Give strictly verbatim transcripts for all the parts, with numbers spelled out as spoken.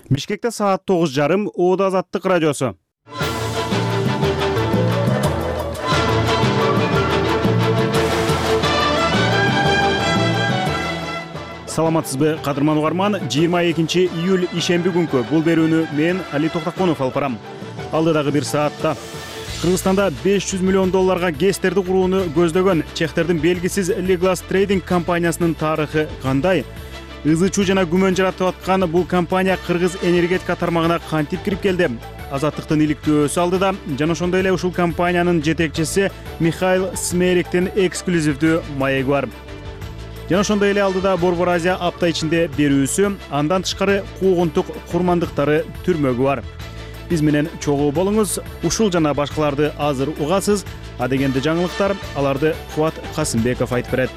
Бишкекте саат тогуз жарым, Оодо Азаттык радиосу. Саламатсызбы, кадырман угарман. жыйырма экинчи июль ишемби күнкү бул берүүнү мен Али Токтоконов алып барам. Алдыдагы бир саатта Кыргызстанда беш жүз миллион долларга ГЭСтерди курууну көздөгөн чехтердин белгисиз Leglas Trading компаниясынын тарыхы кандай? Ызы чуу жана күмөн жаратып аткан бул компания кыргыз энергетика тармагына кантип кирип келди? Азаттыктын иликтөөсү алдыда жана ошондой эле ушул компаниянын жетекчиси Михаил Смериктин эксклюзивдүү маеги бар. Жана ошондой эле алдыда Борбор Азия апта ичинде берүүсү, андан тышкары куугунтук курмандыктары түрмөгү бар. Биз менен чогуу болуңуз. Ушул жана башкаларды азыр угасыз. А дегенде жаңылыктар, аларды Кубат Касымбеков айтып берет.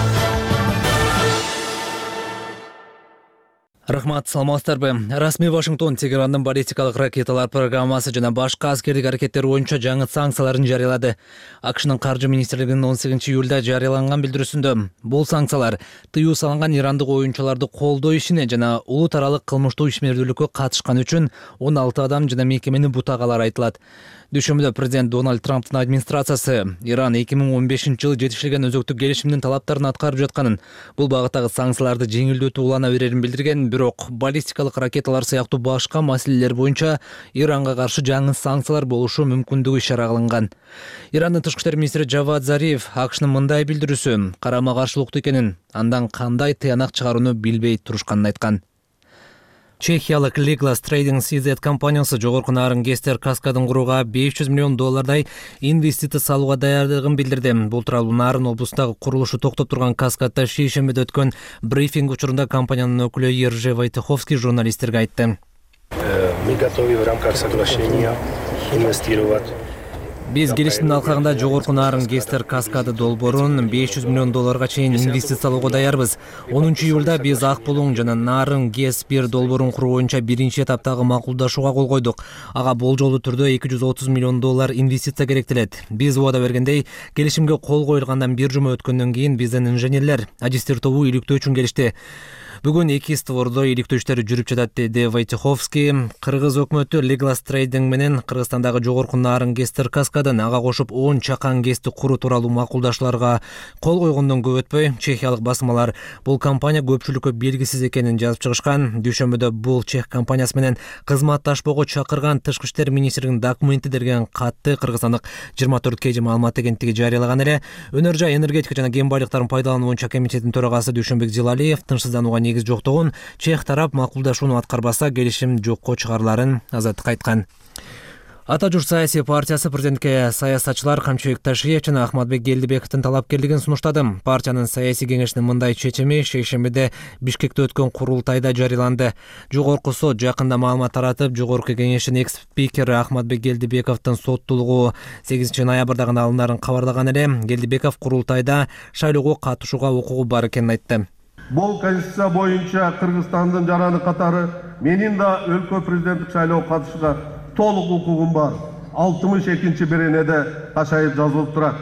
Рахмат, саламатсыздарбы. Расмий Вашингтон Тегерандын баллистикалык ракеталар программасы жана башка аскердик аракеттер боюнча жаңы санкцияларын жарыялады. АКШнын каржы министрлигинин он сегизинчи июлда жарыяланган билдирүүсүндө бул санкциялар тыюу салынган ирандык оюнчуларды колдоо ишине жана улут аралык кылмыштуу ишмердүүлүккө катышкан үчүн он алты адам жана мекемени бутагалар айтылат. Дүйшөмбүдө президент Дональд Трамптын администрациясы Иран эки миң он бешинчи жылы жетишилген өзөктүк келишимдин талаптарын аткарып жатканын, бул багыттагы санкцияларды жеңилдетүү улана берерин билдирген, бирок баллистикалык ракеталар сыяктуу башка маселелер боюнча Иранга каршы жаңы санкциялар болушу мүмкүндүгү ишара кылынган. Ирандын тышкы иштер министри Жавад Зариф АКШнын мындай билдирүүсү карама каршылыктуу экенин, андан кандай тыянак чыгарууну билбей турушканын айткан. Чехиялык Leglas Trading си зет компаниясы жогорку нарын ГЭСтер каскадын курууга беш жүз миллион доллардай инвестиция салууга даярдыгын билдирди. Бул тууралуу Нарын облустагы курулушу токтоп турган каскадда шейшембиде өткөн брифинг учурунда компаниянын өкүлү Ержи Войтеховский журналисттерге айтты. Мы готовы в рамках соглашения инвестировать. Биз келишимдин алкагында жогорку нарын ГЭСтер каскады долбоорун беш жүз миллион долларга чейин инвестициялоого даярбыз. онунчу июлда биз Ак Булуң жана Нарын ГЭС бир долбоорун куруу боюнча биринчи этаптагы макулдашууга кол койдук. Ага болжолдуу түрдө эки жүз отуз миллион доллар инвестиция керектелет. Биз убада бергендей, келишимге кол коюлгандан бир жума өткөндөн кийин биздин инженерлер ажистер тобу иликтөө үчүн келишти. Бүгүн эки створдо иликтөө иштери жүрүп жатат, деди Войтеховский. Кыргыз өкмөтү Leglas Trading менен Кыргызстандагы жогорку нарын ГЭСтер каскадын ага кошуп он чакан ГЭСти куруу тууралуу макулдашууларга кол койгондон көп өтпөй, чехиялык басмалар бул компания көпчүлүккө белгисиз экенин жазып чыгышкан. Дүйшөмбүдө бул чех компаниясы менен кызматташпоого чакырган тышкы иштер министринин документи деген катты Кыргызстандык жыйырма төрт кей маалымат агенттиги жарыялаган эле. Өнөр жай энергетика жана кен байлыктарын пайдалануу боюнча комитеттин төрагасы Дүйшөнбек Зилалиев тынчсызданууга негиз жоктугун, чех тарап макулдашууну аткарбаса келишим жокко чыгарыларын Азаттыкка айткан. Ата журт саясий партиясы президентке саясатчылар Камчыбек Ташиев жана Ахматбек Келдибековдун талапкерлигин сунуштады. Партиянын саясий кеңешинин мындай чечими шейшембиде Бишкекте өткөн курултайда жарыяланды. Жогорку сот жакында маалымат таратып, жогорку кеңештин экс-спикери Ахматбек Келдибековдун соттуулугу сегизинчи ноябрда гана алынарын кабарлаган эле. Келдибеков курултайда шайлоого катышууга укугу бар экенин айтты. Бул конституция боюнча Кыргызстандын жараны катары менин да өлкө президенттик шайлоого катышууга толук укугум бар. алтымыш экинчи беренеде кашайып жазылып турат,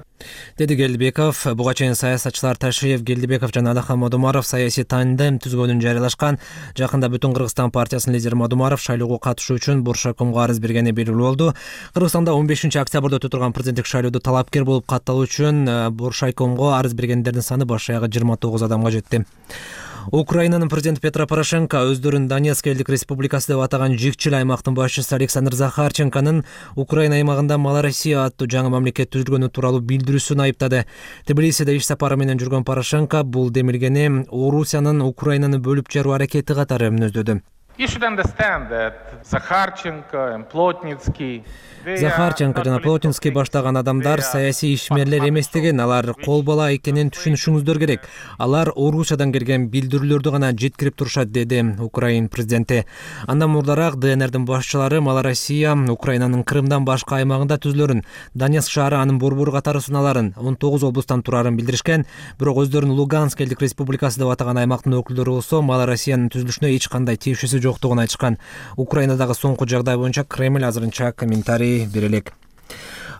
деди Келдибеков. Буга чейин саясатчылар Ташиев, Келдибеков жана Алахан Модумаров саясий тандем түзгөнүн жарыялашкан. Жакында Бүтүн Кыргызстан партиясынын лидери Модумаров шайлоого катышуу үчүн Буршакомго арыз бергени белгилүү болду. Кыргызстанда он бешинчи октябрда өтө турган президенттик шайлоодо талапкер болуп катталуу үчүн Буршакомго арыз бергендердин саны баш аягы жыйырма тогуз адамга жетти. Украинанын президенти Петро Порошенко өздөрүн Донецк элдик республикасы деп атаган жикчил аймактын башчысы Александр Захарченконун Украина аймагында Малороссия аттуу жаңы мамлекет түзүлгөнү тууралуу билдирүүсүн айыптады. Тбилисиде иш сапары менен жүргөн Порошенко бул демилгени Орусиянын Украинаны бөлүп жаруу аракети катары мүнөздөдү. You should understand that Захарченко and Плотницкий Захарченко жана Плотинский баштаган адамдар саясий ишмерлер эмес деген, алар кол бала экенин түшүнүшүңүздөр керек. Алар Орусиядан келген билдирүүлөрдү гана жеткирип турушат, деди Украин президенти. Андан мурдараак ДНРдин башчылары Малороссия Украинанын Крымдан башка аймагында түзүлөрүн, Донецк шаары анын борбору катары суналарын, он тогуз облустан турарын билдиришкен. Бирок өздөрүн Луганск элдик республикасы деп атаган аймактын өкүлдөрү болсо Малороссиянын түзүлүшүнө эч кандай тиешеси жоктугун айтышкан. Украинадагы соңку жагдай боюнча Кремль азырынча комментарий бере элек.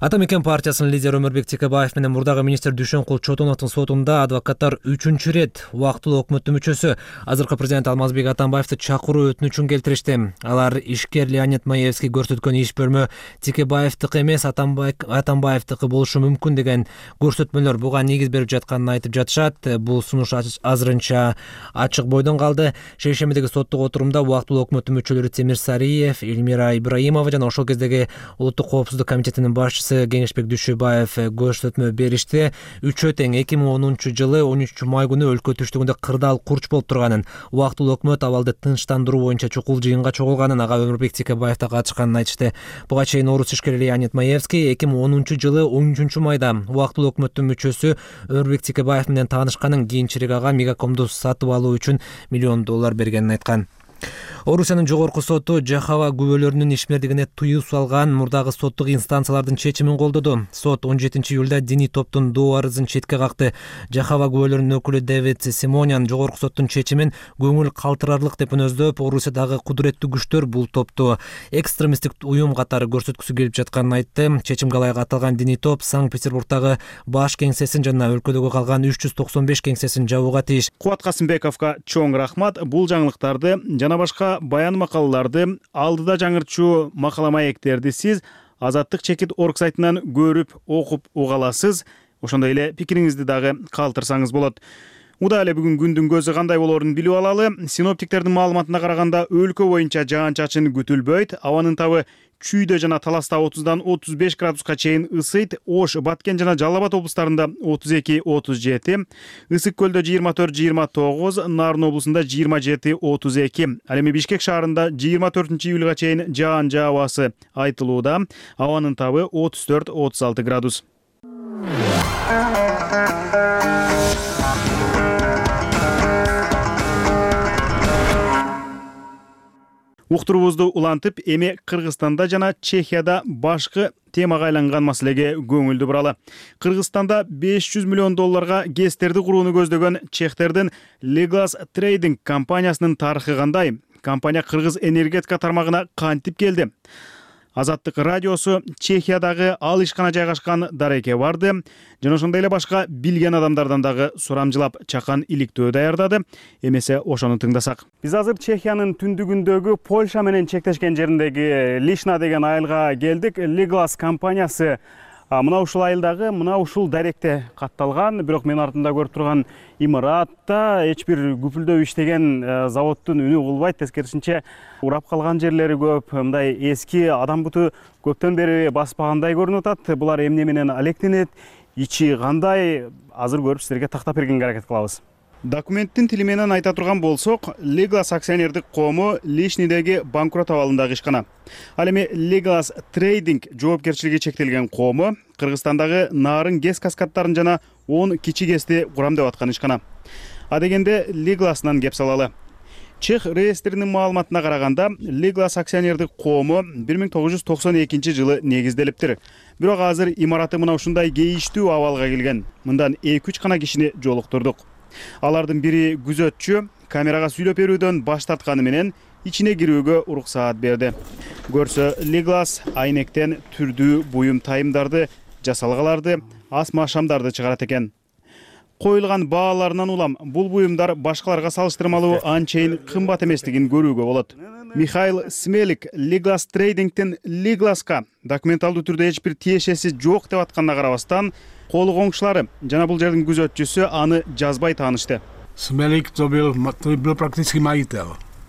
Ата мекен партиясынын лидери Өмүрбек Текебаев менен мурдагы министр Дүйшөнкул Чотоновдун сотунда адвокаттар үчүнчү ирет убактылуу өкмөттүн мүчөсү азыркы президент Алмазбек Атамбаевди чакыруу өтүнүчүн келтиришти. Алар ишкер Леонид Маевский көрсөткөн иш бөлмө Текебаевдики эмес Атамбаевдики болушу мүмкүн деген көрсөтмөлөр буга негиз берип жатканын айтып жатышат. Бул сунуш азырынча ачык бойдон калды. Шейшембидеги соттук отурумда убактылуу өкмөттүн мүчөлөрү Темир Сариев, Эльмира Ибраимова жана ошол кездеги Улуттук коопсуздук комитетинин башчысы Кеңешбек Дүйшөбаев көрсөтмө беришти. Үчөө тең эки миң онунчу жылы он үчүнчү май күнү өлкө түштүгүндө кырдаал курч болуп турганын, убактылуу өкмөт абалды тынчтандыруу боюнча чукул жыйынга чогулганын, ага Өмүрбек Текебаев да катышканын айтышты. Буга чейин орус ишкери Леонид Маевский эки миң онунчу жылы он үчүнчү майда убактылуу өкмөттүн мүчөсү Өмүрбек Текебаев менен таанышканын, кийинчерээк ага Мегакомду сатып алуу үчүн миллион доллар бергенин айткан. Орусиянын жогорку соту Жахава күбөлөрүнүн ишмердигине тыюу салган мурдагы соттук инстанциялардын чечимин колдоду. Сот он жетинчи июлда диний топтун доо арызын четке какты. Жахава күбөлөрүнүн өкүлү Дэвид Симонян жогорку соттун чечимин көңүл калтырарлык деп өнөздөп, Орусиядагы кудуреттүү күчтөр бул топту экстремисттик уюм катары көрсөткүсү келип жатканын айтты. Чечимге ылайык аталган диний топ Санкт-Петербургдагы баш кеңсесин жана өлкөдөгү калган үч жүз токсон беш кеңсесин жабууга тийиш. Кубат Касымбековго чоң рахмат. Бул жаңылыктарды жана башка баян макалаларды, алдыда жаңыртчу макала маектерди сиз Азаттык чекит орг сайтынан көрүп, окуп уга аласыз. Ошондой эле пикириңизди дагы калтырсаңыз болот. Уда эле бүгүн күндүн көзү кандай болоорун билип алалы. Синоптиктердин маалыматына караганда өлкө боюнча жаан-чачын күтүлбөйт. Абанын табы Чүйдө жана Таласта отуздан отуз беш градуска чейин ысыйт. Ош, Баткен жана Жалал Абад облустарында отуз эки отуз жети, Ысык көлдө жыйырма төрт жыйырма тогуз, Нарын облусунда жыйырма жети отуз эки. Ал эми Бишкек шаарында жыйырма төртүнчү июлга чейин жаан жаабасы айтылууда. Абанын табы отуз төрт отуз алты градус. Уктурубузду улантып, эми Кыргызстанда жана Чехияда башкы темага айланган маселеге көңүлдү буралы. Кыргызстанда беш жүз миллион долларга ГЭСтерди курууну көздөгөн чехтердин Legas Trading компаниясынын тарыхы кандай? Компания кыргыз энергетика тармагына кантип келди? Азаттык радиосу Чехиядагы ал ишкана жайгашкан дарекке барды. Жана ошондой эле башка билген адамдардан дагы сурамжылап чакан иликтөө даярдады. Эмесе ошону тыңдасак. Биз азыр Чехиянын түндүгүндөгү Польша менен чектешкен жериндеги Лишна деген айылга келдик. Legas компаниясы мына ушул айылдагы, мына ушул даректе катталган. Бирок мен артында көрүп турган имаратта эч бир күпүлдөп иштеген заводдун үнү болбойт. Тескерисинче урап калган жерлери көп, мындай эски адам буту көптөн бери баспагандай көрүнүп атат. Булар эмне менен алектенет, ичи кандай, азыр көрүп силерге тактап бергенге аракет кылабыз. Документтин тили менен айта турган болсок, Legas акционердик коому Лишнидеги банкрот абалындагы ишкана. Ал эми Legas Trading жоопкерчилиги чектелген коому Кыргызстандагы Нарын ГЭС каскадтарын жана он кичи ГЭСти курам деп аткан ишкана. А дегенде Legas'нан кеп салалы. Чех реестринин маалыматына караганда, Legas акционердик коому бир миң тогуз жүз токсон экинчи жылы негизделиптир. Бирок азыр имараты мына ушундай кейиштүү абалга келген. Мындан эки үч гана кишини жолуктурдук. Алардын бири күзөтчү камерага сүйлөп берүүдөн баш тартканы менен ичине кирүүгө уруксаат берди. Көрсө Legas айнектен түрдүү буюм тайымдарды, жасалгаларды, асма шамдарды чыгарат экен. Коюлган бааларынан улам бул буюмдар башкаларга салыштырмалуу анчейин кымбат эместигин көрүүгө болот. Михаил Смелик Legas Trading'тен Legas'ка документалдуу түрдө эч бир тиешеси жок деп атканына карабастан, колу коңшулары жана бул жердин күзөтчүсү аны жазбай таанышты. Смелик то был, то был практически маител.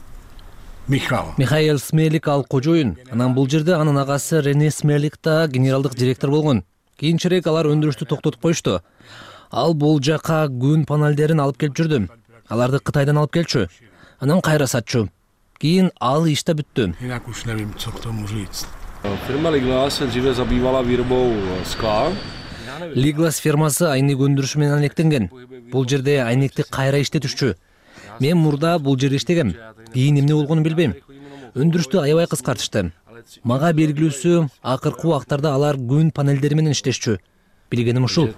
Михаил. Михаил Смелик ал кожоюн. Анан бул жерде анын агасы Рене Смелик да генералдык директор болгон. Кийинчерээк алар өндүрүштү токтотуп коюшту. Ал бул жака күн панелдерин алып келип жүрдү. Аларды Кытайдан алып келчү. Анан кайра сатчу. Кийин ал иште бүттү. Jinak už nevím, co k tomu říct. Firma Legas se dříve zabývala výrobou skla. Legas фирмасы айнек өндүрүшү менен алектенген. Бул жерде айнекти кайра иштетишчү. Мен мурда бул жерде иштегем. Кийин эмне болгонун билбейм. Өндүрүштү аябай кыскартышты. Мага белгилүүсү акыркы убактарда алар күн панелдери менен иштешчү. Билгеним ушул.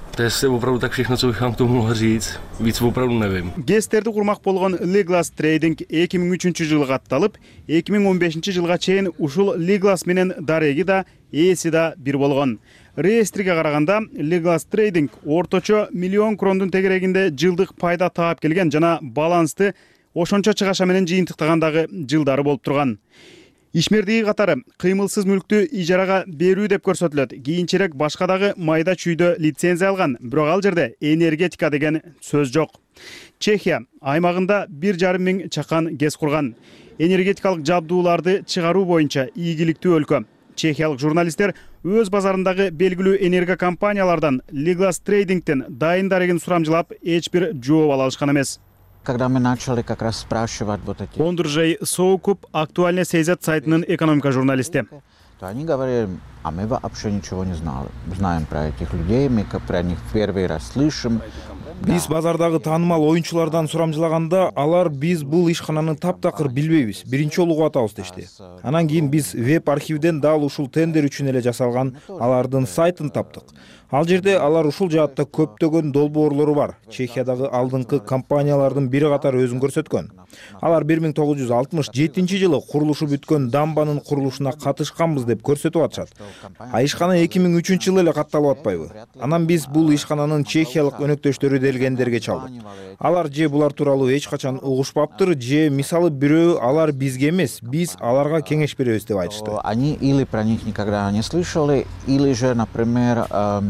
To je opravdu tak všechno, co bych vám k tomu mohl říct. Víc opravdu nevím. гэстерди курмак болгон Liglas Trading эки миң үчүнчү жылы катталып, эки миң он бешинчи жылга чейин ушул Liglas менен дареги да ээси да бир болгон. Реестриге караганда Liglas Trading орточо миллион крондун тегерегинде жылдык пайда таап келген жана балансты ошончо чыгаша менен жыйынтыктагандагы жылдары болуп турган. Ишмердиги катары кыймылсыз мүлктү ижарага берүү деп көрсөтүлөт. Кийинчерээк башка дагы майда чүйдө лицензия алган, бирок ал жерде энергетика деген сөз жок. Чехия аймагында бир жарым миң чакан гэс курган. Энергетикалык жабдууларды чыгаруу боюнча ийгиликтүү өлкө. Чехиялык журналисттер өз базарындагы белгилүү энерго компаниялардан Liglas Trading'тен дайын дарегин сурамжылап, эч бир жооп ала алышкан эмес. Когда мы начали как раз спрашивать вот эти... Ондржей Соукуп, актуальная сейзет сайтынын экономика журналисти. То они говорили, а мы вообще ничего не знали. Знаем про этих людей, мы про них первый раз слышим. Биз базардагы таанымал оюнчулардан сурамжылаганда, алар биз бул ишкананы таптакыр билбейбиз, биринчи жолу атабыз дешти. Анан кийин биз веб архивден дал ушул тендер үчүн эле жасалган алардын сайтын таптык. Ал жерде алар ушул жаатта көптөгөн долбоорлору бар. Чехиядагы алдыңкы компаниялардын бири катары өзүн көрсөткөн. Алар бир миң тогуз жүз алтымыш жетинчи жылы курулушу бүткөн дамбанын курулушуна катышканбыз деп көрсөтүп атышат. А ишкана эки миң үчүнчү жылы эле катталып атпайбы? Анан биз бул ишкананын чехиялык өнөктөштөрү делгендерге чалдык. Алар же булар тууралуу эч качан угушпаптыр, же мисалы бирөө алар бизге эмес, биз аларга кеңеш беребиз деп айтышты. Они или про них никогда не слышали, или же, например,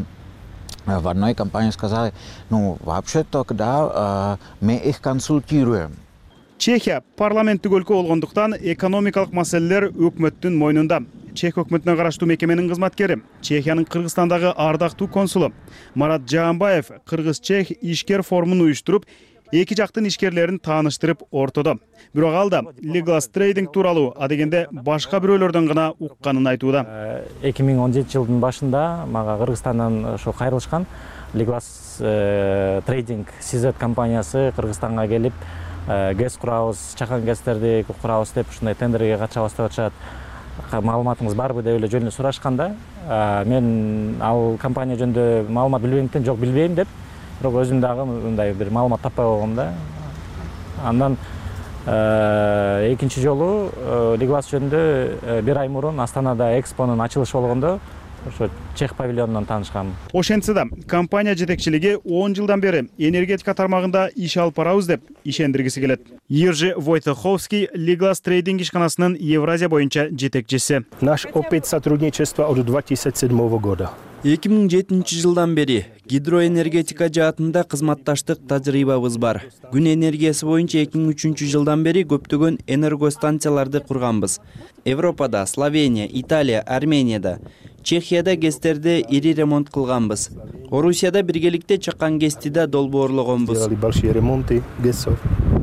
в одной компании сказали, ну, вообще-то, да, мы их консультируем. Чехия парламенттик өлкө болгондуктан экономикалык маселелер өкмөттүн мойнунда. Чех өкмөтүнө караштуу мекеменин кызматкери, Чехиянын Кыргызстандагы ардактуу консулу Марат Жаамбаев кыргыз-чех ишкер форумун уюштуруп, эки жактын ишкерлерин тааныштырып ортодо. Бирок ал да Liglas Trading тууралуу адегенде башка бирөөлөрдөн гана укканын айтууда. эки миң он жетинчи жылдын башында мага Кыргызстандан ошо кайрылышкан Liglas Trading Sizet компаниясы Кыргызстанга келип, гэс курабыз, чакан гэстерди курабыз деп ушундай тендерге катышабыз деп атышат. Маалыматыңыз барбы деп эле жөнүндө сурашканда, мен ал компания жөнүндө маалымат билбегендиктен жок билбейм деп, бирок өзүм дагы мындай бир маалымат таппай болгом да. Андан экинчи жолу Liglas жөнүндө бир ай мурун Астанада экспонун ачылышы болгондо ошо Чех павильонунан таанышкам. Ошентсе да компания жетекчилиги он жылдан бери энергетика тармагында иш алып барабыз деп ишендиргиси келет. Ержи Войтеховский Liglas Trading ишканасынын Евразия боюнча жетекчиси. Наш опыт сотрудничества от две тысячи седьмого года. эки миң жетинчи жылдан бери гидроэнергетика жаатында кызматташтык тажрыйбабыз бар. Күн энергиясы боюнча эки миң үчүнчү жылдан бери көптөгөн энергостанцияларды курганбыз. Европада, Словения, Италия, Арменияда, Чехияда гэстерде ири ремонт кылганбыз. Орусияда биргеликте чакан гэсти да долбоорлогонбуз. Делали большие ремонты гэсов.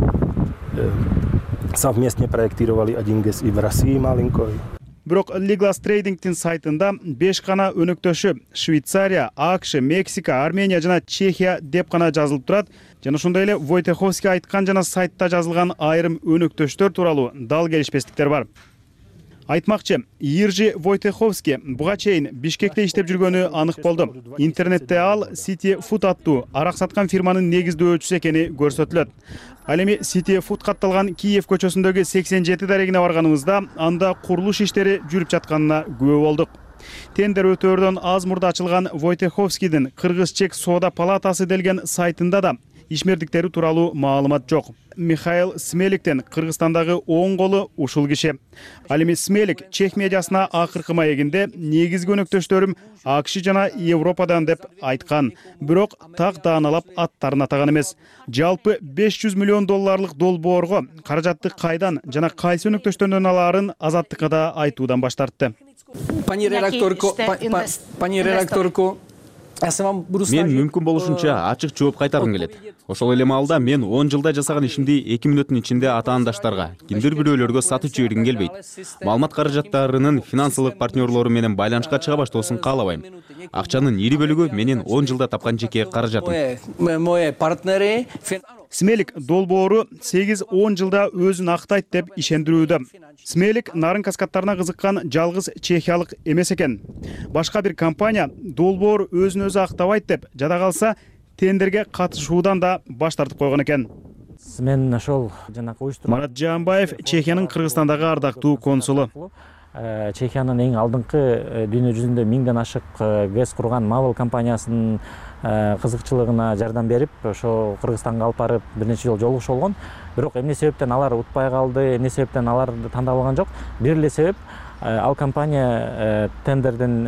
Совместно проектировали один гэс и в России маленький. Бирок Liglas Trading'тин сайтында беш гана өнөктөшү Швейцария, АКШ, Мексика, Армения жана Чехия деп гана жазылып турат. Жана ошондой эле Войтеховский айткан жана сайтта жазылган айрым өнөктөштөр тууралуу дал келишпестиктер бар. Айтмакчы, Ержи Войтеховский буга чейин Бишкекте иштеп жүргөнү анык болду. Интернетте ал City Food аттуу арак саткан фирманын негиздөөчүсү экени көрсөтүлөт. Ал эми City Food катталган Киев көчөсүндөгү сексен жети дарегине барганыбызда анда курулуш иштери жүрүп жатканына күбө болдук. Тендер өтөөрдөн аз мурда ачылган Войтеховскийдин Кыргыз-чек соода палатасы делген сайтында да ишмердиктери тууралуу маалымат жок. Михаил Смеликтен Кыргызстандагы оң колу ушул киши. Ал эми Смелик чех медиасына акыркы маегинде негизги өнөктөштөрүм АКШ жана Европадан деп айткан. Бирок так дааналап аттарын атаган эмес. Жалпы беш жүз миллион долларлык долбоорго каражатты кайдан жана кайсы өнөктөштөрдөн алаарын Азаттыкка да айтуудан баш тартты. Пани редакторко, пани редакторко, мен мүмкүн болушунча ачык жооп кайтаргым келет. Ошол эле маалда мен он жылда жасаган ишимди эки мүнөттүн ичинде атаандаштарга, кимдир бирөөлөргө сатып жибергим келбейт. Маалымат каражаттарынын финансылык партнерлору менен байланышка чыга баштоосун каалабайм. Акчанын ири бөлүгү менин он жылда тапкан жеке каражатым. Смелик долбоору сегиз он жылда өзүн актайт деп ишендирүүдө. Смелик нарын каскадтарына кызыккан жалгыз чехиялык эмес экен. Башка бир компания долбоор өзүн өзү актабайт деп жада калса, тендерге катышуудан да баш тартып койгон экен. Мен ошол жанакы уюштуруп Марат Жаанбаев Чехиянын Кыргызстандагы ардактуу консулу. Чехиянын эң алдыңкы дүйнө жүзүндө миңден ашык ГЭС курган Мавел компаниясынын кызыкчылыгына жардам берип, ошо Кыргызстанга алып барып бир нече жолу жолугуш болгон. Бирок эмне себептен алар утпай калды, эмне себептен аларды тандалган жок? Бир эле себеп, ал компания тендердин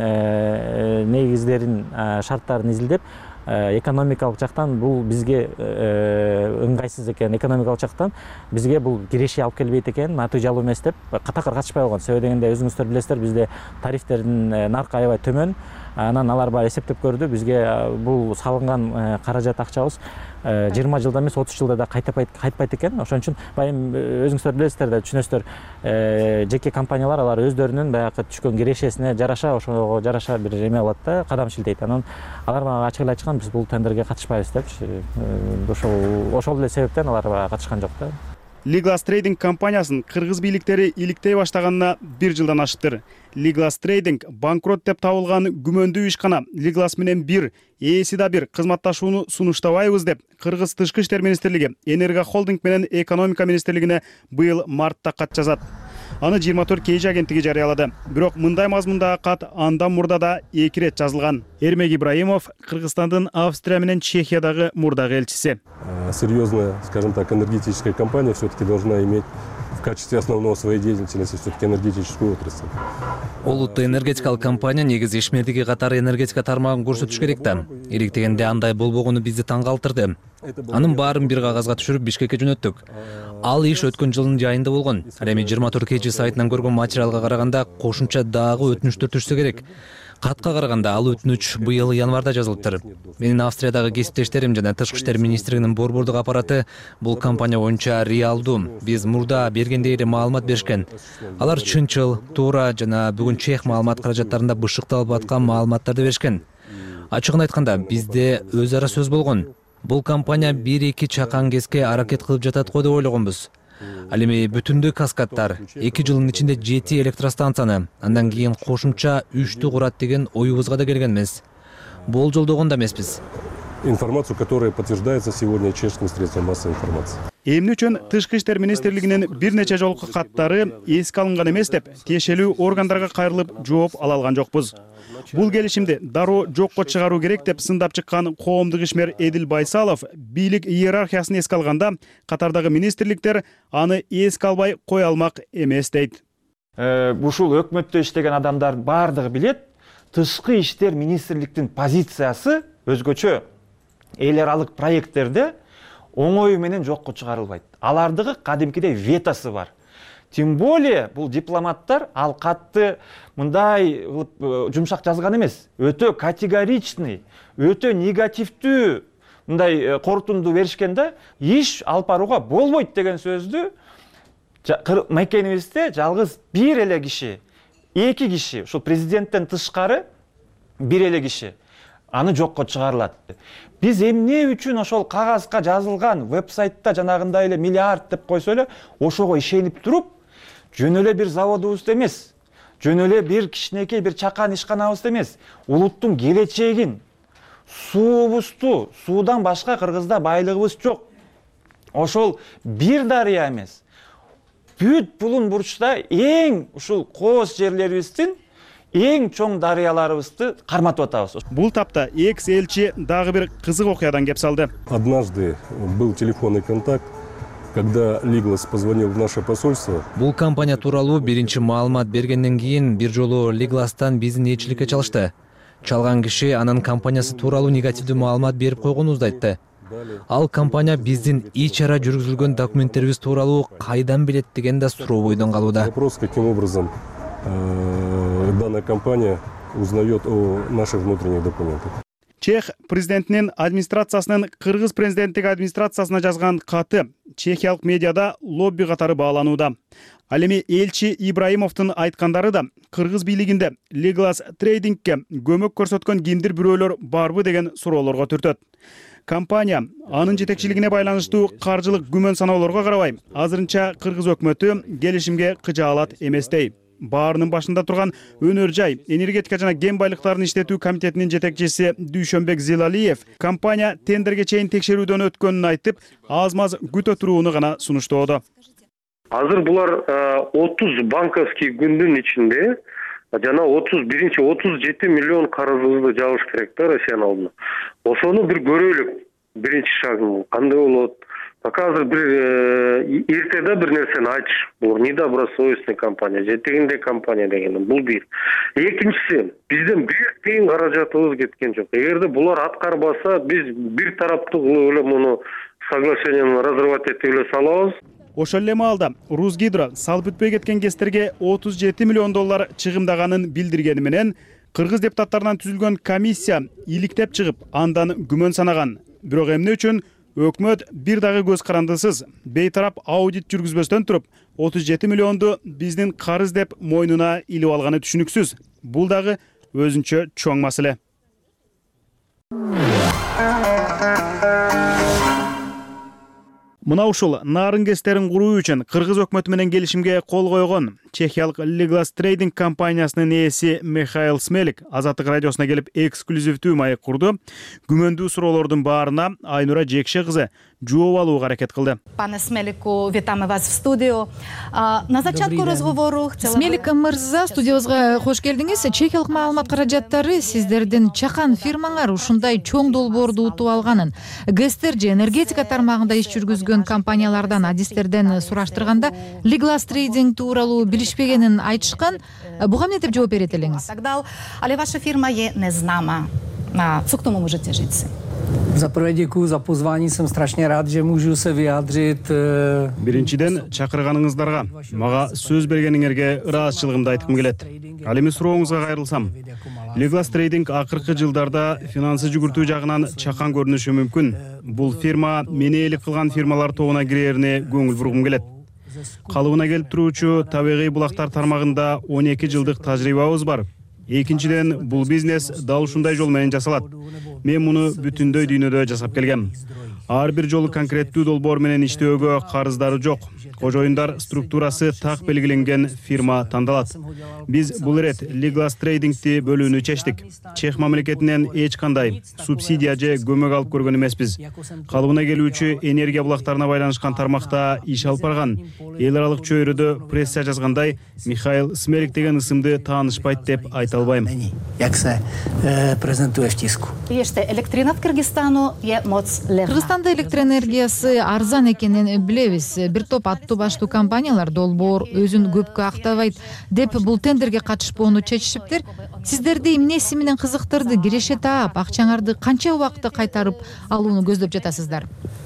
негиздерин, шарттарын изилдеп, экономикалык жактан бул бизге ыңгайсыз экен, экономикалык жактан бизге бул киреши алып келбейт экен, натыйжалуу эмес деп катакыр катышпай койгон. Себеби дегенде өзүңүздөр билесиздер, бизде тарифтердин наркы аябай төмөн. Анан алар баары эсептеп көрдү, бизге бул салынган каражат акчабыз жыйырма жылда эмес отуз жылда да кайтпайт экен. Ошон үчүн байым өзүңүздөр билесиздер да, түшүнөсүздөр, жеке компаниялар алар өздөрүнүн баягы түшкөн кирешесине жараша, ошого жараша бир эме кылат да, кадам шилтейт. Анан алар мага ачык эле айткан, биз бул тендерге катышпайбыз деп. Ошол ошол эле себептен алар катышкан жок да. Liglas Trading компаниясын кыргыз бийликтери иликтей баштаганына бир жылдан ашыптыр. Liglas Trading банкрот деп табылган күмөндүү ишкана Liglas менен бир, ээси да бир кызматташууну сунуштабайбыз деп Кыргыз Тышкы иштер министрлиги Энерго холдинг менен Экономика министрлигине быйыл мартта кат жазат. Аны жыйырма төрт кей агенттиги жарыялады. Бирок мындай мазмундагы кат андан мурда да эки ирет жазылган. Эрмек Ибраимов Кыргызстандын Австрия менен Чехиядагы мурдагы элчиси. Серьезная, скажем так, энергетическая компания все-таки должна иметь в качестве основного своей деятельности все-таки энергетическую отрасль. Олуттуу энергетикалык компания негизи ишмердиги катары энергетика тармагын көрсөтүш керек да. Иликтегенде андай болбогону бизди таң калтырды. Анын баарын бир кагазга түшүрүп Бишкекке жөнөттүк. Ал иш өткөн жылдын жайында болгон. Ал эми жыйырма төрт кей сайтынан көргөн материалга караганда кошумча дагы өтүнүчтөр түшсө керек. Катка караганда ал өтүнүч быйыл январда жазылыптыр. Менин Австриядагы кесиптештерим жана Тышкы иштер министрлигинин борбордук аппараты бул компания боюнча реалдуу. Биз мурда бергендей эле маалымат беришкен. Алар чынчыл, туура жана бүгүн чех маалымат каражаттарында бышыкталып аткан маалыматтарды беришкен. Ачыгын айтканда, бизде өз ара сөз болгон. Бул компания бир-эки чакан ГЭСке аракет кылып жатат го деп ойлогонбуз. Ал эми бүтүндүү каскадтар эки жылдын ичинде жети электростанцияны, андан кийин кошумча үчтү курат деген оюбузга да келгенбиз. Болжолдогон да эмеспиз. Информацию, которая подтверждается сегодня чешским средством массовой информации. Эмне үчүн Тышкы иштер министрлигинин бир нече жолку каттары эске алынган эмес деп тиешелүү органдарга кайрылып жооп ала алган жокпуз. Бул келишимди дароо жокко чыгаруу керек деп сындап чыккан коомдук ишмер Эдил Байсалов бийлик иерархиясын эске алганда, катардагы министрликтер аны эске албай кое алмак эмес дейт. Ушул өкмөттө иштеген адамдар бардыгы билет, Тышкы иштер министрликтин позициясы өзгөчө эл аралык проекттерде оңой менен жокко чыгарылбайт. Алардыгы кадимкидей ветосы бар. Тем более бул дипломаттар ал катты мындай жумшак жазган эмес, өтө категоричный, өтө негативдүү мындай корутунду беришкен да, иш алып барууга болбойт деген сөздү мекенибизде жалгыз бир эле киши, эки киши, ушул президенттен тышкары бир эле киши аны жокко чыгарылат. Биз эмне үчүн ошол кагазга жазылган вебсайтта жанагындай эле миллиард деп койсо эле ошого ишенип туруп, жөн эле бир заводубузду эмес, жөн эле бир кичинекей бир чакан ишканабызды эмес, улуттун келечегин, суубузду, суудан башка Кыргызда байлыгыбыз жок. Ошол бир дарыя эмес, бүт булун бурчта эң ушул кооз жерлерибиздин эң чоң дарыяларыбызды карматып атабыз. Бул тапта экс-элчи дагы бир кызык окуядан кеп салды. Однажды был телефонный контакт, когда Liglas позвонил в наше посольство. Бул компания тууралуу биринчи маалымат бергенден кийин бир жолу Liglas'тан биздин элчиликке чалышты. Чалган киши анын компаниясы тууралуу негативдүү маалымат берип койгонубузду айтты. Ал компания биздин ич ара жүргүзүлгөн документтерибиз тууралуу кайдан билет деген да суроо бойдон калууда. Вопрос, каким образом данная компания узнает о наших внутренних документах. Чех президентинин администрациясынын Кыргыз президенттик администрациясына жазган каты чехиялык медиада лобби катары бааланууда. Ал эми элчи Ибраимовдун айткандары да Кыргыз бийлигинде Liglas Trading'ке көмөк көрсөткөн кимдир бирөөлөр барбы деген суроолорго түртөт. Компания анын жетекчилигине байланыштуу каржылык күмөн саноолорго карабай, азырынча Кыргыз өкмөтү келишимге кыжа алат эместей. Баарынын башында турган Өнөр жай энергетика жана кен байлыктарын иштетүү комитетинин жетекчиси Дүйшөнбек Зилалиев компания тендерге чейин текшерүүдөн өткөнүн айтып, аз-маз күтө турууну гана сунуштоодо. Азыр булар отуз банковский күндүн ичинде жана отуз биринчи отуз жети миллион карызыбызды жабыш керек да Россиянын алдына. Ошону бир көрөлүк. Биринчи шагы кандай болот? Пока азыр бир эртеде бир нерсени айтыш. Бул недобросовестный компания, жетегинде компания деген бул бир. Экинчиси, бизден бир тыйын каражатыбыз кеткен жок. Эгерде булар аткарбаса, биз бир тараптуу эле муну соглашениени разрывать этип эле салабыз. Ошол эле маалда Русгидро салып бүтпөй кеткен кестерге отуз жети миллион доллар чыгымдаганын билдиргени менен кыргыз депутаттарынан түзүлгөн комиссия иликтеп чыгып, андан күмөн санаган. Бирок эмне үчүн өкмөт бир дагы көз карандысыз бейтарап аудит жүргүзбөстөн туруп отуз жети миллионду биздин карыз деп мойнуна илип алганы түшүнүксүз. Бул дагы өзүнчө чоң маселе. Мына ушул нарын кестерин куруу үчүн Кыргыз өкмөтү менен келишимге кол койгон чехиялык Liglas Trading компаниясынын ээси Михаил Смелик Азаттык радиосуна келип эксклюзивдүү маек курду. Күмөндүү суроолордун баарына Айнура Жекше кызы жооп алууга аракет кылды. Пане Смелику, витаме вас в студию. На зачатку разговору Смелик мырза, студиябызга кош келдиңиз. Чехиялык маалымат каражаттары сиздердин чакан фирмаңар ушундай чоң долбоорду утуп алганын, ГЭСтер же энергетика тармагында иш жүргүзгөн компаниялардан, адистерден сураштырганда Liglas Trading тууралуу билишпегенин айтышкан. Буга эмне деп жооп берет элеңиз? Але ваша фирма е незнама. Co k tomu můžete říct? Za prvé děkuji za pozvání, jsem strašně rád, že můžu se vyjádřit. Биринчиден чакырганыңыздарга, мага сөз бергениңерге ыраазычылыгымды айткым келет. Ал эми сурооңузга кайрылсам, Liglas Trading акыркы жылдарда финансы жүгүртүү жагынан чакан көрүнүшү мүмкүн. Бул фирма мени элик кылган фирмалар тобуна кирерине көңүл бургум келет. Калыбына келип туруучу табигый булактар тармагында он эки жылдык тажрыйбабыз бар. Экинчиден, бул бизнес дал ушундай жол менен жасалат. Мен муну бүтүндөй дүйнөдө жасап келгем. Ар бир жолу конкреттүү долбоор менен иштөөгө карыздары жок. Кожоюндар структурасы так белгиленген фирма тандалат. Биз бул ирет Liglas Trading'ти бөлүүнү чечтик. Чех мамлекетинен эч кандай субсидия же көмөк алып көргөн эмеспиз. Калыбына келүүчү энергия булактарына байланышкан тармакта иш алып барган. Эл аралык чөйрөдө пресса жазгандай, Михаил Смелик деген ысымды таанышпайт деп айта албайм. Jak se prezentuje v tisku. Ještě elektrina v Kyrgyzstanu je moc levná. Кыргызстанда электроэнергиясы арзан экенин билебиз. Бир топ аттуу баштуу компаниялар долбоор өзүн көпкө актабайт деп бул тендерге катышпоону чечишиптир. Сиздерди эмнеси менен кызыктырды? Киреше таап, акчаңарды канча убакытта кайтарып алууну көздөп жатасыздар?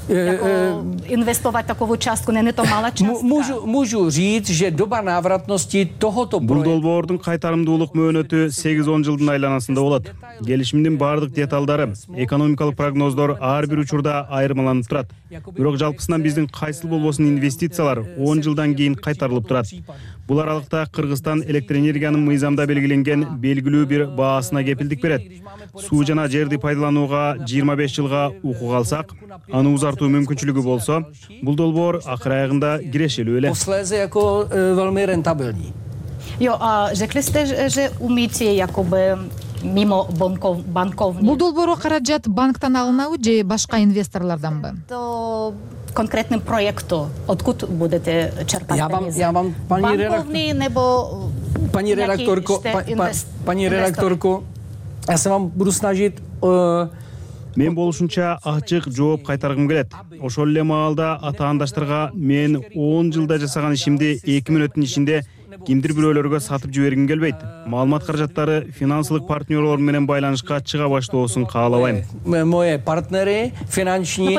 Инвестовать такову частку не то мала частка. Můžu, můžu říct, že doba návratnosti tohoto Бул долбоордун кайтарымдуулук мөөнөтү сегиз он жылдын айланасында болот. Келишимдин бардык деталдары, экономикалык прогноздор ар бир учурда айырмаланып турат. Бирок жалпысынан биздин кайсыл болбосун инвестициялар он жылдан кийин кайтарылып турат. Бул аралыкта Кыргызстан электроэнергиянын мыйзамда белгиленген белгилүү бир баасына кепилдик берет. Суу жана жерди пайдаланууга жыйырма беш жылга укук алсак, аны узартуу мүмкүнчүлүгү болсо, бул долбоор акыр аягында кирешелүү эле. Posléze jako velmi rentabilní. Jo, a řekli jste, že umíte jakoby mimo bankovní. Бул долбоорго каражат банктан алынабы же башка инвесторлорданбы? To конкретным проекту, откуда будете черпать Já vám, já vám, paní bankovní nebo paní redaktorko, pa, pa, paní redaktorko, já se vám budu snažit uh, Мен болушунча ачык жооп кайтаргым келет. Ошол эле маалда атаандаштарга мен он жылда жасаган ишимди эки мүнөттүн ичинде кимдир бирөөлөргө сатып жибергим келбейт. Маалымат каражаттары финансылык партнерлор менен байланышка чыга баштоосун каалабайм. Moje partnery, finanční...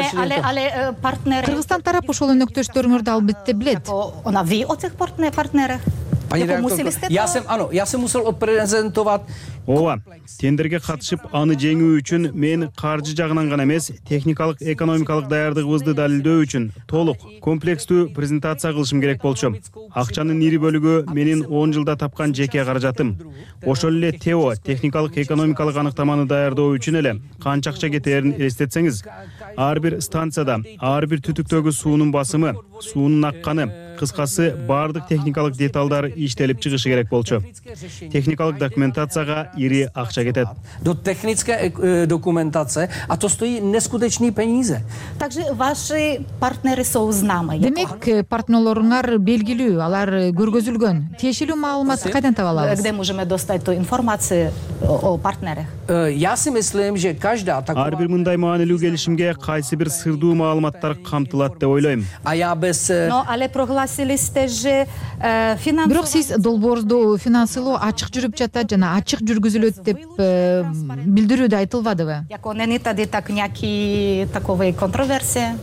Кыргызстан тарапы ошол өнөктөштөрүңөрдү албетте билет. Она ви о тех партнерах? Paní redaktorko, já jsem, ano, já jsem musel odprezentovat ооба, тендерге катышып аны жеңүү үчүн мен каржы жагынан гана эмес, техникалык экономикалык даярдыгыбызды далилдөө үчүн толук комплекстүү презентация кылышым керек болчу. Акчанын ири бөлүгү менин он жылда тапкан жеке каражатым. Ошол эле ТЭО техникалык экономикалык аныктаманы даярдоо үчүн эле канча акча кетээрин элестетсеңиз, ар бир станцияда ар бир түтүктөгү суунун басымы, суунун акканы, кыскасы баардык техникалык деталдар иштелип чыгышы керек болчу. Техникалык документацияга ири акча кетет. До технической документации, а то стоит нескутечные peníze. Takže ваши партнеры jsou знамы. Демек, партнерлоруңар белгилүү, алар көргөзүлгөн. Тиешелүү маалыматты кайдан таба алабыз? Где можем достать ту информацию о партнерах? Я си мислим, же каждая такова... Ар бир мындай маанилүү келишимге кайсы бир сырдуу маалыматтар камтылат деп ойлойм. А я без... Но але прогласили сте же финансовый... Бирок сиз долбоорду финансылоо ачык жүрүп жатат жана ачык жүргүзүлөт деп билдирүүдө айтылбадыбы? Яко не тади так някакви такови контроверсии?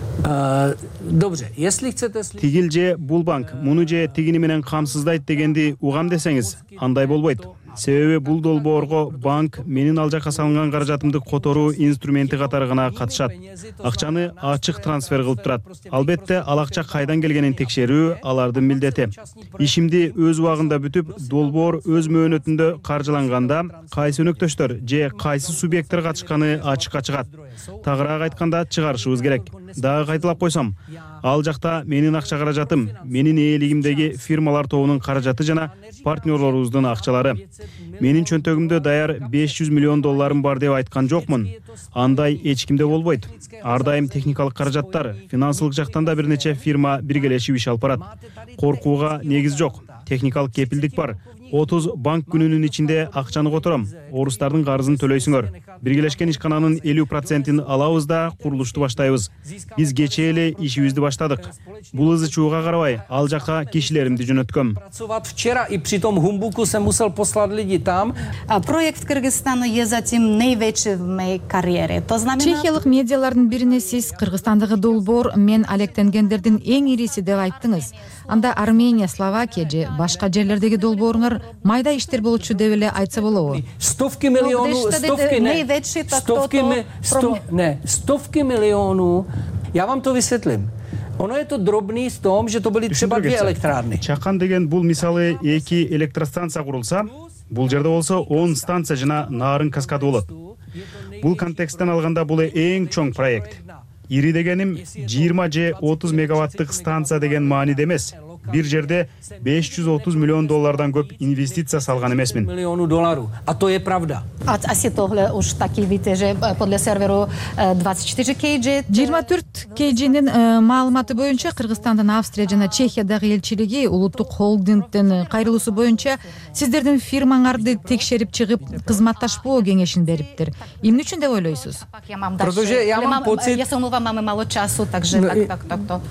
Добре, если chcete... Тигил же бул банк муну же тигини менен камсыздайт дегенди угам десеңиз, андай болбойт. Себеби бул долбоорго банк менин ал жакка салынган каражатымды которуу инструменти катары гана катышат. Акчаны ачык трансфер кылып турат. Албетте ал акча кайдан келгенин текшерүү алардын милдети. Ишимди өз убагында бүтүп, долбоор өз мөөнөтүндө каржыланганда, кайсы өнөктөштөр же кайсы субъекттер катышканы ачыкка чыгат. Тагыраак айтканда чыгарышыбыз керек. Дагы кайталап койсом, ал жакта менин акча каражатым, менин ээлигимдеги фирмалар тобунун каражаты жана партнерлорубуздун акчалары. Менин чөнтөгүмдө даяр беш жүз миллион долларым бар деп айткан жокмун. Андай эч кимде болбойт. Ар дайым техникалык каражаттар, финансылык жактан да бир нече фирма биргелешип иш алып барат. Коркууга негиз жок. Техникалык кепилдик бар. отуз банк күнүнүн ичинде акчаны котором. Орустардын карызын төлөйсүңөр. Биргелешкен ишкананын элүү процентин алабыз да курулушту баштайбыз. Биз кечээ эле ишибизди баштадык. Бул ызы чууга карабай, ал жакка кишилеримди жөнөткөм. Pracovat včera i při tom humbuku jsem musel poslat lidi tam. Проект в Кыргызстану е затем наивече в моей карьере. То знамена... Чехиялык медиалардын бирине сиз Кыргызстандагы долбоор мен алектенгендердин эң ириси деп айттыңыз. Анда Армения, Словакия же башка жерлердеги долбооруңар майда иштер болчу деп эле айтса болобу? Стовки миллиону, стовки не. Стовки ми, сто, не, стовки миллиону. Я вам то высветлим. Оно это дробный в том, что то были třeba две электрарны. Чакан деген бул мисалы эки электростанция курулса, бул жерде болсо он станция жана нарын каскады болот. Бул контексттен алганда бул эң чоң проект. Ири дегеним жыйырма же отуз мегаваттык станция деген мааниде эмес. Бир жерде беш жүз отуз миллион доллардан көп инвестиция салган эмесмин. Миллиону доллару, а то е правда. А, а си тогле уж таки видите же подле серверу двадцать четыре кей джи. жыйырма төрт кей джинин маалыматы боюнча Кыргызстандын Австрия жана Чехиядагы элчилиги улуттук холдингдин кайрылуусу боюнча сиздердин фирмаңарды текшерип чыгып кызматташпоо кеңешин бериптир. Эмне үчүн деп ойлойсуз? Protože já mám pocit... Я се умывам, máme malo času, takže tak, tak, tak to.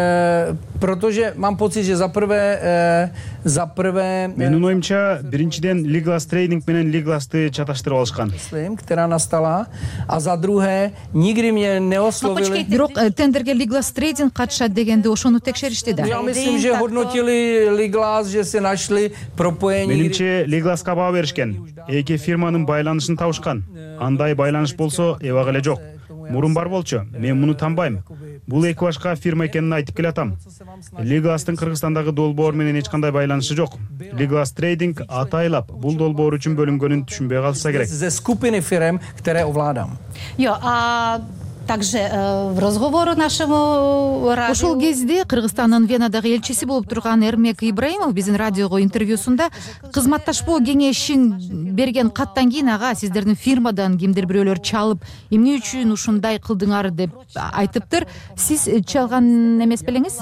Protože mám pocit, že za prvé, za prvé... Менин оюмча, биринчиден Liglas Trading менен Liglasты чаташтырып алышкан. Která nastala, a za druhé, nikdy mě neoslovili... Бирок тендерге Liglas Trading катышат дегенде ошону текшеришти да. Я myslím, že hodnotili Liglas, že se našli propojení... Менимче Liglaска баа беришкен. Эки фирманын байланышын табышкан. Андай байланыш болсо, эбак эле жок. Мурун бар болчу, мен муну танбайм. Бул эки башка фирма экенин айтып келатам. Liglastын Кыргызстандагы долбоор менен эч кандай байланышы жок. Liglas Trading атайлап бул долбоор үчүн бөлүнгөнүн түшүнбөй калса керек. Ze skupiny firm, které ovládám. Jo, a также в разговору нашему радио... Ошол кезде Кыргызстандын Венадагы элчиси болуп турган Эрмек Ибраимов биздин радиого интервьюсунда кызматташпоо кеңешин берген каттан кийин ага сиздердин фирмадан кимдир бирөөлөр чалып, эмне үчүн ушундай кылдыңар деп айтыптыр. Сиз чалган эмес белеңиз?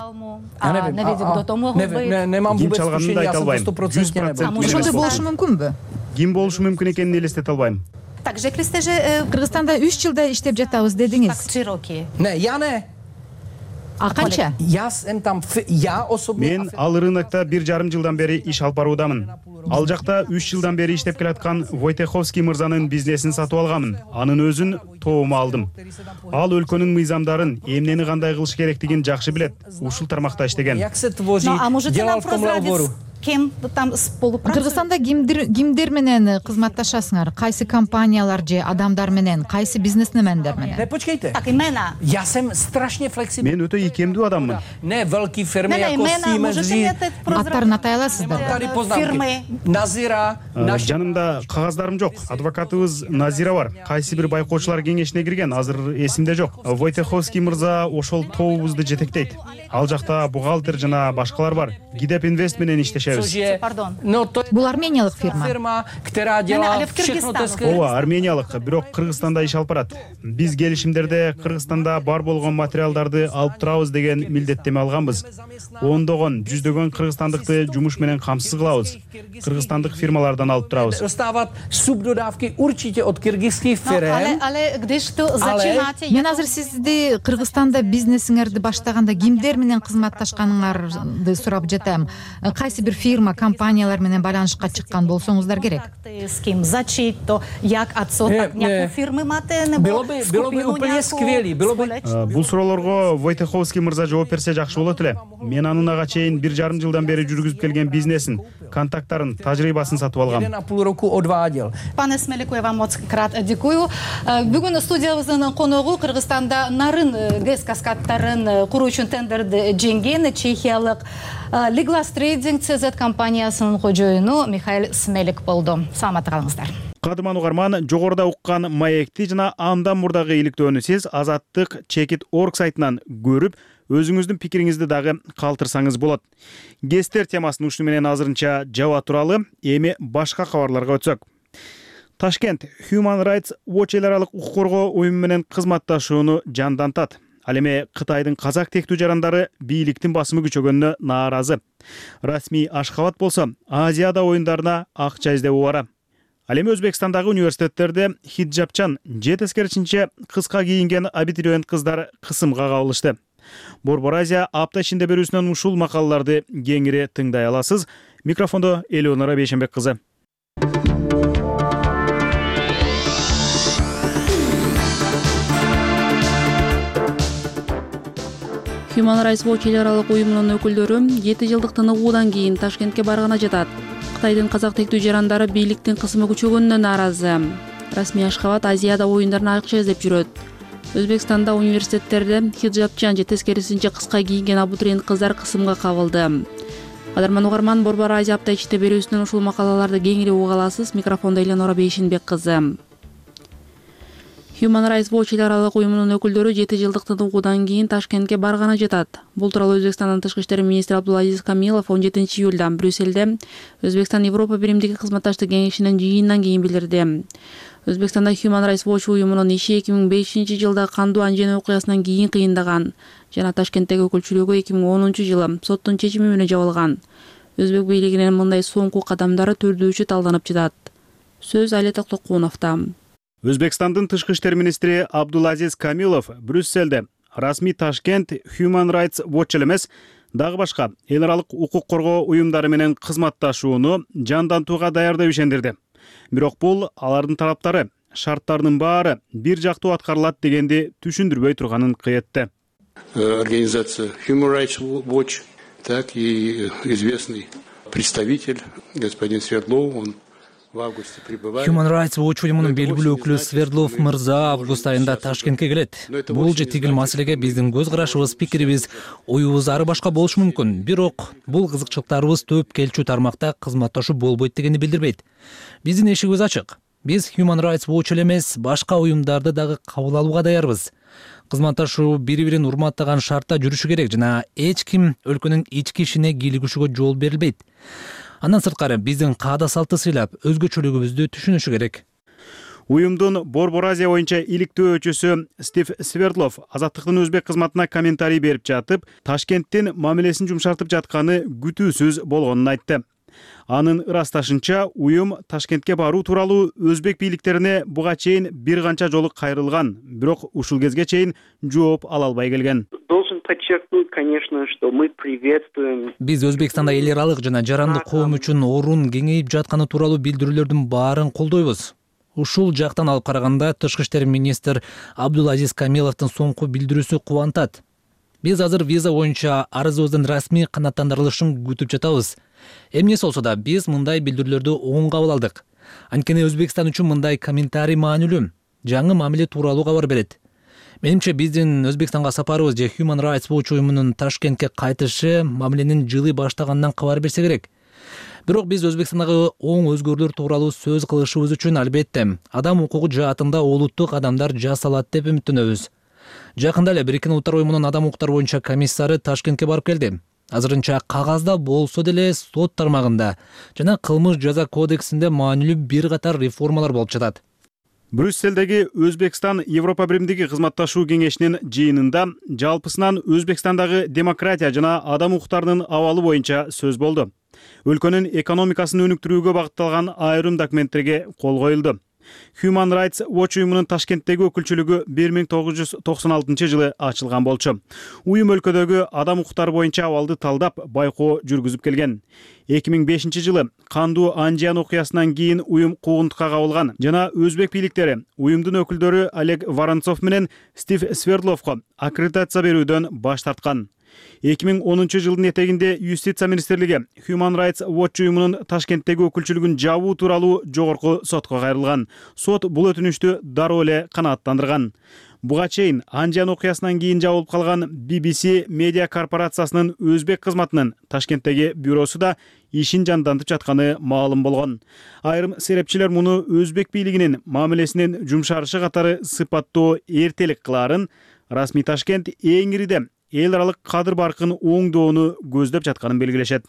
Ким чалганын да айта албайм. жүз процент Ошондой болушу мүмкүнбү? Ким болушу мүмкүн экенин элестете албайм. Так, жекли сте же... Кыргызстанда үч жылда иштеп жатабыз дедиңиз. Так, широки. Не, я не. А канча? Я сем там, я особо... Мен ал рынокто бир жарым жылдан бери иш алып баруудамын. Ал жакта үч жылдан бери иштеп келаткан Войтеховский мырзанын бизнесин сатып алганмын. Анын өзүн тобума алдым. Ал өлкөнүн мыйзамдарын, эмнени кандай кылыш керектигин жакшы билет. Ушул тармакта иштеген. Як се твори, делал в том лабору. кем там спolupráцует? Кыргызстанда кимдер кимдер менен кызматташасыңар? Кайсы компаниялар же адамдар менен, кайсы бизнесмендер менен? Ne, počkejte. Так, имена. Já jsem strašně flexibilní. Мен өтө ийкемдүү адаммын. Ne velký firmy Не, не, jako имена, Siemens, можете мне это Аттарын атай аласыздар? Tady poznámky. Firmy. Nazira, naš... Жанымда кагаздарым жок. Адвокатыбыз Назира бар. Кайсы бир байкоочулар кеңешине кирген, азыр эсимде жок. Войтеховский мырза ошол тобубузду жетектейт. Ал жакта бухгалтер жана башкалар бар. Гидеп Инвест менен иштешебиз. Пардон. Бул армениялык фирма. Firma, která dělá všechno to Ооба, армениялык, бирок Кыргызстанда иш алып барат. Биз келишимдерде Кыргызстанда бар болгон материалдарды алып турабыз деген милдеттеме алганбыз. Ондогон, жүздөгөн кыргызстандыкты жумуш менен камсыз кылабыз. Кыргызстандык фирмалардан алып турабыз. Dostávat subdodávky určitě od kyrgyzských firm. Але, але, když to začínáte... Мен азыр сизди Кыргызстанда бизнесиңерди баштаганда кимдер менен кызматташканыңарды сурап жатам. Кайсы бир фирма, компаниялар менен байланышка чыккан болсоңуздар керек. С кем зачить, то як отсоток някои фирмы мате, небо Было бы, было бы úplně skvělý, bylo by... Бул суроолорго Войтеховский мырза жооп берсе жакшы болот эле. Мен анын ага чейин бир жарым жылдан бери жүргүзүп келген бизнесин, контакттарын, тажрыйбасын сатып алгам. Jeden a půl roku odváděl. Пане Смелику, я вам моц крат дякую. Бүгүн студиябыздын коногу Кыргызстанда нарын гэс каскадтарын куруу үчүн тендерди жеңген чехиялык Liglas Trading си зет компаниясынын кожоюну Михаил Смелик болду. Саламатта калыңыздар. Кадырман угарман, жогоруда уккан маекти жана андан мурдагы иликтөөнү сиз Азаттык Чекит точка орг сайтынан көрүп, өзүңүздүн пикириңизди дагы калтырсаңыз болот. Гестер темасын ушуну менен азырынча жаба туралы, эми башка кабарларга өтсөк. Ташкент Human Rights Watch эл аралык укук коргоо уюму менен кызматташууну жандантат. Ал эми Кытайдын казак тектүү жарандары бийликтин басымы күчөгөнүнө нааразы. Расмий Ашхабад болсо Азияда оюндарына акча издебүү бара. Ал эми Өзбекстандагы университеттерде хиджабчан же тескерисинче кыска кийинген абитуриент кыздар кысымга кабылышты. Борбор Азия апта ичинде берүүсүнөн ушул макалаларды кеңири тыңдай аласыз. Микрофондо Элеонора Бейшенбек кызы. Human Rights Watch эл аралык уюмунун өкүлдөрү жети жылдык тыныгуудан кийин Ташкентке барганы жатат. Кытайдын казак тектүү жарандары бийликтин кысымы күчөгөнүнө нааразы. Расмий Ашхабад Азияда оюндарына акча издеп жүрөт. Өзбекстанда университеттерде хиджабчан же тескерисинче кыска кийинген абитуриент кыздар кысымга кабылды. Кадырман угарман, Борбор Азия апта ичинде берүүсүнөн ушул макалаларды кеңири уга аласыз. Микрофондо Элеонора Бейшенбек кызы. Human Rights Watch эл аралык уюмунун өкүлдөрү жети жылдык тыныгуудан кийин Ташкентке барганы жатат. Бул тууралуу Өзбекстандын тышкы иштер министри Абдулазиз Камилов он жетинчи июлда Брюссельде Өзбекстан Европа биримдиги кызматташтык кеңешинин жыйынынан кийин билдирди. Өзбекстанда Human Rights Watch уюмунун иши эки миң бешинчи жылда кандуу анжен окуясынан кийин кыйындаган жана Ташкенттеги өкүлчүлүгү эки миң онунчу жылы соттун чечими менен жабылган. Өзбек бийлигинин мындай соңку кадамдары түрдүүчү талданып жатат. Сөз Али Токтокуновдо. Өзбекстандын тышкы иштер министри Абдулазиз Камилов Брюссельде расмий Ташкент Human Rights Watch эмес, дагы башка эл аралык укук коргоо уюмдары менен кызматташууну жандантууга даярдап ишендирди. Бирок бул алардын тараптары шарттарынын баары бир жактуу аткарылат дегенди түшүндүрбөй турганын кыйытты. Организация Human Rights Watch, так и известный представитель господин Свердлов, он Human Rights Watch уюмунун белгилүү өкүлү Свердлов мырза август айында Ташкентке келет. Бул же тигил маселеге биздин көз карашыбыз, пикирибиз, оюбуз ары башка болушу мүмкүн. Бирок бул кызыкчылыктарыбыз төп келчү тармакта кызматташуу болбойт дегенди билдирбейт. Биздин эшигибиз ачык. Биз Human Rights Watch эмес, башка уюмдарды дагы кабыл алууга даярбыз. Кызматташуу бири-бирин урматтаган шартта жүрүшү керек жана эч ким өлкөнүн ички ишине кийлигишүүгө жол берилбейт. Андан сырткары биздин каада салты сыйлап, өзгөчөлүгүбүздү түшүнүшү керек. Уюмдун Борбор Азия боюнча иликтөөчүсү Стив Свердлов Азаттыктын өзбек кызматына комментарий берип жатып, Ташкенттин мамилесин жумшартып жатканы күтүүсүз болгонун айтты. Анын ырасташынча, уюм Ташкентке баруу тууралуу өзбек бийликтерине буга чейин бир канча жолу кайрылган, бирок ушул кезге чейин жооп ала албай келген. Должен подчеркнуть, конечно, что мы приветствуем. Биз Өзбекстанда эл аралык жана жарандык коом үчүн орун кеңейип жатканы тууралуу билдирүүлөрдүн баарын колдойбуз. Ушул жактан алып караганда тышкы иштер министр Абдулазиз Камиловдун соңку билдирүүсү кубантат. Биз азыр виза боюнча арызыбыздын расмий канааттандырылышын күтүп жатабыз. Эмнеси болсо да биз мындай билдирүүлөрдү оң кабыл алдык. Анткени Өзбекстан үчүн мындай комментарий маанилүү, жаңы мамиле тууралуу кабар берет. Менимче биздин Өзбекстанга сапарыбыз же Human Rights Watch уюмунун Ташкентке кайтышы мамиленин жылы баштаганынан кабар берсе керек. Бирок биз Өзбекстандагы оң өзгөрүүлөр тууралуу сөз кылышыбыз үчүн албетте адам укугу жаатында олуттуу кадамдар жасалат деп үмүттөнөбүз. Жакында эле Бириккен Улуттар уюмунун адам укуктары боюнча комиссары Ташкентке барып келди. Азырынча кагазда болсо деле сот тармагында жана кылмыш жаза кодексинде маанилүү бир катар реформалар болуп жатат. Брюсселдеги Өзбекстан Европа биримдиги кызматташуу кеңешинин жыйынында жалпысынан Өзбекстандагы демократия жана адам укуктарынын абалы боюнча сөз болду. Өлкөнүн экономикасын өнүктүрүүгө багытталган айрым документтерге кол коюлду. Human Rights Watch уюмунун Ташкенттеги өкүлчүлүгү бир миң тогуз жүз токсон алтынчы жылы ачылган болчу. Уюм өлкөдөгү адам укуктары боюнча абалды талдап, байкоо жүргүзүп келген. эки миң бешинчи жылы кандуу Анжиан окуясынан кийин уюм куугунтукка кабылган жана өзбек бийликтери уюмдун өкүлдөрү Олег Воронцов менен Стив Свердловго аккредитация берүүдөн баш тарткан. эки миң онунчу жылдын этегинде Юстиция министрлиги Human Rights Watch уюмунун Ташкенттеги өкүлчүлүгүн жабуу тууралуу жогорку сотко кайрылган. Сот бул өтүнүштү дароо эле канааттандырган. Буга чейин Анжиан окуясынан кийин жабылып калган би би си медиа корпорациясынын өзбек кызматынын Ташкенттеги бюросу да ишин жандантып жатканы маалым болгон. Айрым серепчилер муну өзбек бийлигинин мамилесинин жумшарышы катары сыпаттоо эртелик кылаарын, расмий Ташкент эң ириде эл аралык кадыр баркын оңдоону көздөп жатканын белгилешет.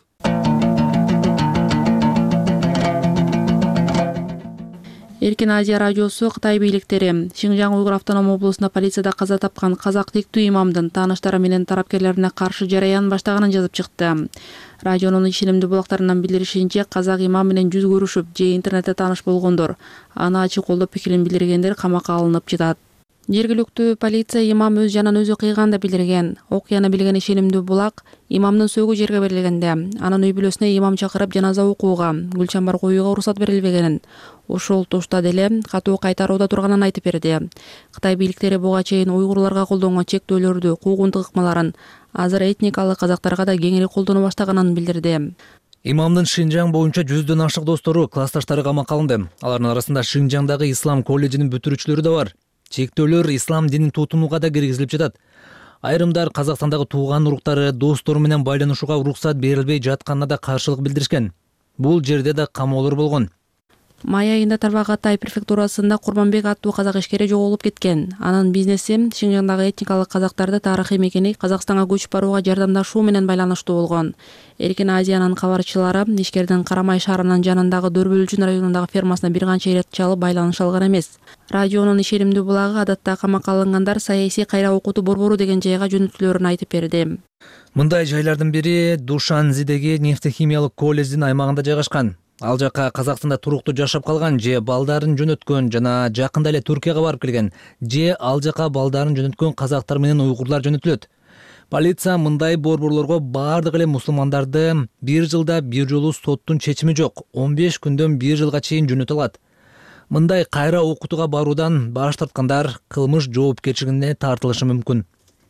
Эркин Азия радиосу Кытай бийликтери Шинжаң Уйгур автоном облусунда полицияда каза тапкан казак тиктүү имамдын тааныштары менен тарапкерлерине каршы жараян баштаганын жазып чыкты. Радионун ишенимдүү булактарынан билдиришинче, казак имам менен жүз көрүшүп же интернетте тааныш болгондор, аны ачык колдоп пикирин билдиргендер камакка алынып жатат. Жергиликтүү полиция имам өз жанын өзү кыйган деп билдирген. Окуяны билген ишенимдүү булак имамдын сөөгү жерге берилгенде, анын үй бүлөсүнө имам чакырып жаназа окууга, гүлчамбар коюуга уруксат берилбегенин, ошол тушта деле катуу кайтарууда турганын айтып берди. Кытай бийликтери буга чейин уйгурларга колдонгон чектөөлөрдү, куугунтук ыкмаларын азыр этникалык казактарга да кеңири колдоно баштаганын билдирди. Имамдын Шинжаң боюнча жүздөн ашык достору, классташтары камакка алынды. Алардын арасында Шинжаңдагы ислам колледжинин бүтүрүүчүлөрү да бар. Чектөөлөр ислам динин тутунууга да киргизилип жатат. Айрымдар Казакстандагы тууган уруктары, достору менен байланышууга уруксат берилбей жатканына да каршылык билдиришкен. Бул жерде да камоолор болгон. Май айында Тарбағатай префектурасында Курманбек аттуу казак ишкери жоголуп кеткен. Анын бизнеси Шинжаңдагы этникалык казактарды тарыхый мекени Казакстанга көчүп барууга жардамдашуу менен байланыштуу болгон. Эркин Азиянын кабарчылары ишкердин Карамай шаарынын жанындагы Дөрбөлчүн районундагы фермасына бир канча ирет чалып байланыша алган эмес. Радионун ишенимдүү булагы адатта камакка алынгандар саясий кайра окутуу борбору деген жайга жөнөтүлөрүн айтып берди. Мындай жайлардын бири Душанзидеги нефтехимиялык колледждин аймагында жайгашкан. Ал жака Казакстанда туруктуу жашап калган же балдарын жөнөткөн жана жакында эле Түркияга барып келген же ал жака балдарын жөнөткөн казактар менен уйгурлар жөнөтүлөт. Полиция мындай борборлорго бардык эле мусулмандарды бир жылда бир жолу соттун чечими жок, он беш күндөн бир жылга чейин жөнөтө алат. Мындай кайра окутууга баруудан баш тарткандар кылмыш жоопкерчилигине тартылышы мүмкүн.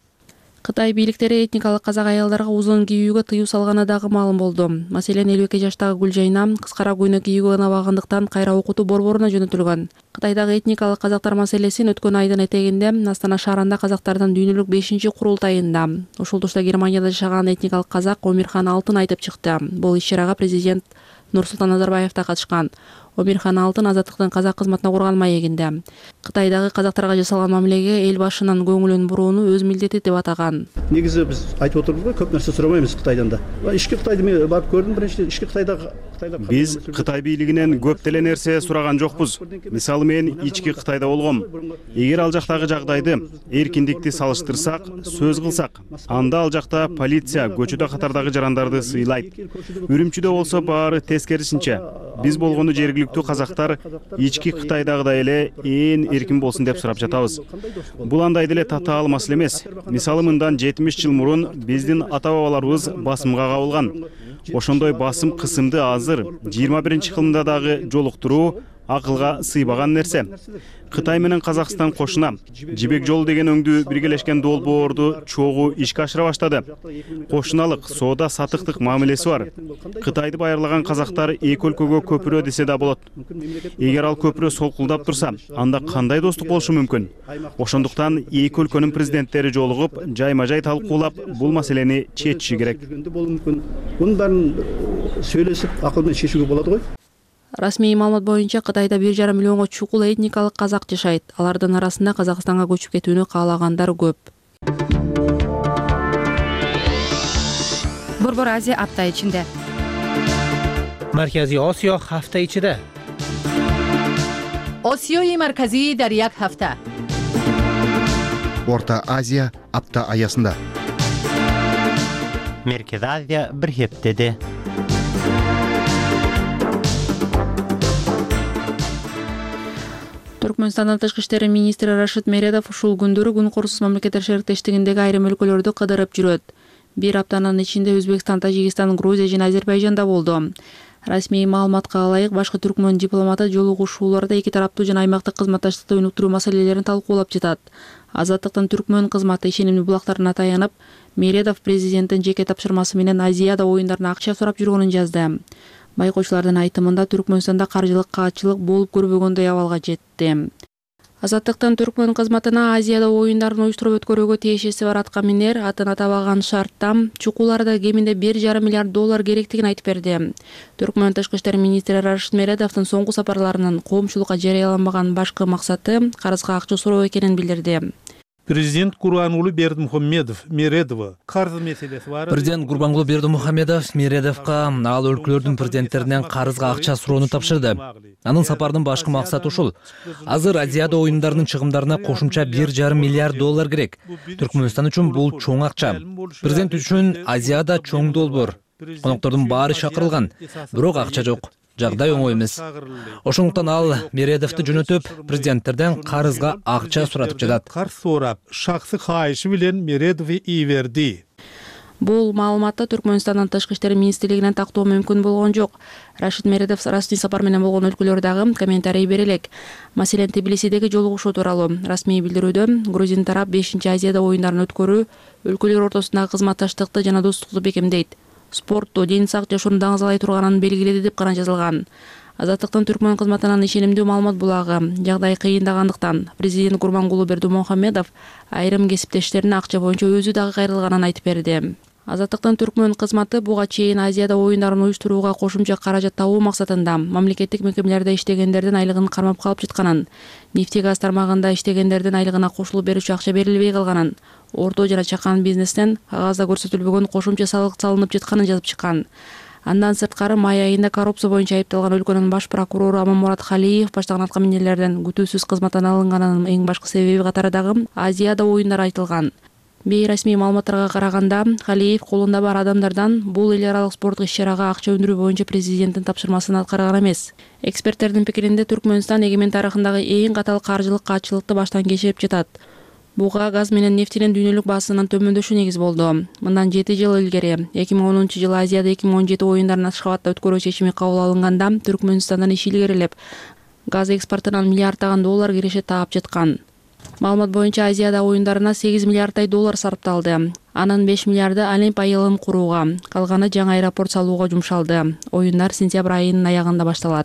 Кытай бийликтери этникалык казак аялдарга узун кийүүгө тыюу салганы дагы маалым болду. Маселен элүү эки жаштагы Гүлжайна кыскара көйнөк кийүүгө ынабагандыктан кайра окутуу борборуна жөнөтүлгөн. Кытайдагы этникалык казактар маселесин өткөн айдын этегинде Астана шаарында казактардын дүйнөлүк бешинчи курултайында ушул тушта Германияда жашаган этникалык казак Омирхан Алтын айтып чыкты. Бул иш-чарага президент Нурсултан Назарбаев да катышкан. Омирхан Алтын азаттыктын казак кызматына курган маегинде Кытайдагы казактарга жасалган мамилеге эл башынын көңүлүн бурууну өз милдети деп атаган. Негизи биз айтып отурбуз го, көп нерсе сурамайбыз Кытайдан да. Ички Кытайды мен барып көрдүм, биринчи ички Кытайда биз Кытай бийлигинен көп деле нерсе сураган жокпуз. Мисалы мен ички Кытайда болгом. Эгер ал жактагы жагдайды эркиндикти салыштырсак, сөз кылсак, анда ал жакта полиция көчөдө катардагы жарандарды сыйлайт. Үрүмчүдө болсо баары тескерисинче. Биз болгону жергиликтүү казактар ички Кытайдагыдай эле ээн эркин болсун деп сурап жатабыз. Бул андай деле татаал маселе эмес. Мисалы мындан жетимиш жыл мурун биздин ата-бабаларыбыз басымга кабылган. Ошондой басым кысымды азыр жыйырма биринчи кылымда дагы жолуктуруу акылга сыйбаган нерсе. Кытай менен Казакстан кошуна Жибек жолу деген өңдүү биргелешкен долбоорду чогуу ишке ашыра баштады. Кошуналык соода сатыктык мамилеси бар. Кытайды байырлаган казактар эки өлкөгө көпүрө десе да болот. Эгер ал көпүрө солкулдап турса, анда кандай достук болушу мүмкүн? Ошондуктан эки өлкөнүн президенттери жолугуп, жайма-жай талкуулап, бул маселени чечиши керек. Мунун баарын сүйлөшүп, акыл менен чечүүгө болот го. Расмий маалымат боюнча Кытайда бир жарым миллионго чукул этникалык казак жашайт. Алардын арасында Казакстанга көчүп кетүүнү каалагандар көп. Борбор Азия апта ичинде. Марказий Осиё ҳафта ичида. Осиёи марказӣ дар як ҳафта. Орта Азия апта аясында. Меркез Азия бир ҳептеде. Түркмөнстандын тышкы иштер министри Рашид Мередов ушул күндөрү күн корусуз мамлекеттер шериктештигиндеги айрым өлкөлөрдү кыдырып жүрөт. Бир аптанын ичинде Өзбекстан, Тажикстан, Грузия жана Азербайжанда болду. Расмий маалыматка ылайык, башкы түркмөн дипломаты жолугушууларда эки тараптуу жана аймактык кызматташтыкты өнүктүрүү маселелерин талкуулап жатат. Азаттыктын түркмөн кызматы ишенимдүү булактарына таянып, Мередов президенттин жеке тапшырмасы менен Азияда оюндарына акча сурап жүргөнүн жазды. Байкоочулардын айтымында Түркмөнстанда каржылык каатчылык болуп көрбөгөндөй абалга жетти. Азаттыктын түркмөн кызматына Азияда оюндарын уюштуруп өткөрүүгө тиешеси бар аткаминер атын атабаган шартта чукуларда кеминде бир жарым миллиард доллар керектигин айтып берди. Түркмөн тышкы иштер министри Рашид Мередовдун соңку сапарларынын коомчулукка жарыяламаган башкы максаты карызга акча суроо экенин билдирди. Президент Курбангулы Бердимухамедов Мередова карыз маселеси бар. Президент Курбангулы Бердимухамедов Мередовго ал өлкөлөрдүн президенттеринен карызга акча суроону тапшырды. Анын сапардын башкы максаты ушул. Азыр Азияда оюндарынын чыгымдарына кошумча бир жарым миллиард доллар керек. Түркмөнстан үчүн бул чоң акча. Президент үчүн Азияда чоң долбоор. Коноктордун баары чакырылган, бирок акча жок. Жагдай оңой эмес. Ошондуктан ал Мередовду жөнөтүп, президенттерден карызга акча суратып жатат. Карыз сурап, шаксы кайышы менен Мередов ийверди. Бул маалыматты Түркмөнстандын тышкы иштер министрлигинен тактоо мүмкүн болгон жок. Рашид Мередов расмий сапар менен болгон өлкөлөрдөгү комментарий бере элек. Маселен, Тбилисидеги жолугушуу тууралуу расмий билдирүүдө грузин тарап бешинчи Азияда оюндарын өткөрүү өлкөлөр ортосундагы кызматташтыкты жана достукту бекемдейт. Спортту ден сак жашоону даңазалай турганын белгиледи деп гана жазылган. Азаттыктын түркмөн кызматынан ишенимдүү маалымат булагы жагдай кыйындагандыктан президент Курбангулы Бердимухамедов айрым кесиптештерине акча боюнча өзү дагы кайрылганын айтып берди. Азаттыктын түркмөн кызматы буга чейин Азияда оюндарын уюштурууга кошумча каражат табуу максатында мамлекеттик мекемелерде иштегендердин айлыгын кармап калып жатканын, нефти газ тармагында иштегендердин айлыгына кошулуп берүүчү акча берилбей калганын, орто жана чакан бизнестен кагазда көрсөтүлбөгөн кошумча салык салынып жатканын жазып чыккан. Андан сырткары май айында коррупция боюнча айыпталган өлкөнүн баш прокурору Аманмурат Халиев баштаган аткаминерлерден күтүүсүз кызматтан алынганынын эң башкы себеби катары дагы Азияда оюндар айтылган. Бейрасмий маалыматтарга караганда, Халиев колунда бар адамдардан бул эл аралык спорттук иш-чарага акча өндүрүү боюнча президенттин тапшырмасын аткарган эмес. Эксперттердин пикиринде Түркмөнстан эгемен тарыхындагы эң катаал каржылык каатчылыкты баштан кечирип жатат. Буга газ менен нефтинин дүйнөлүк баасынын төмөндөшү негиз болду. Мындан жети жыл илгери эки миң онунчу жылы Азияда эки миң он жети оюндарын Ашхабадта өткөрүү чечими кабыл алынганда Түркмөнстандан иш илгерилеп, газ экспортунан миллиарддаган доллар киреше таап жаткан. Маалымат боюнча Азияда оюндарына сегиз миллиарддай доллар сарпталды. Анын беш миллиарды Олимп айылын курууга, калганы жаңы аэропорт салууга жумшалды. Оюндар сентябрь айынын аягында башталат.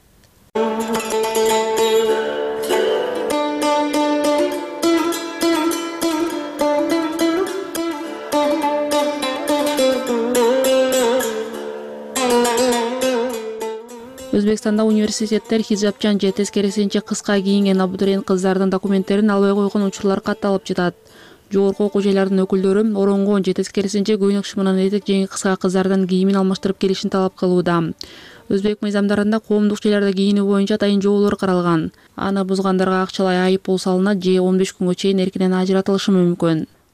Өзбекстанда университеттер хижабчан же тескерисинче кыска кийинген абитуриент кыздардын документтерин албай койгон учурлар катталып жатат. Жогорку окуу жайлардын өкүлдөрү оронгон же тескерисинче көйнөк шымынан этек жеңи кыска кыздардын кийимин алмаштырып келишин талап кылууда. Өзбек мыйзамдарында коомдук жайларда кийинүү боюнча тайын жоолор каралган. Аны бузгандарга акчалай айып пул салынат же он беш күнгө чейин эркинен ажыратылышы мүмкүн.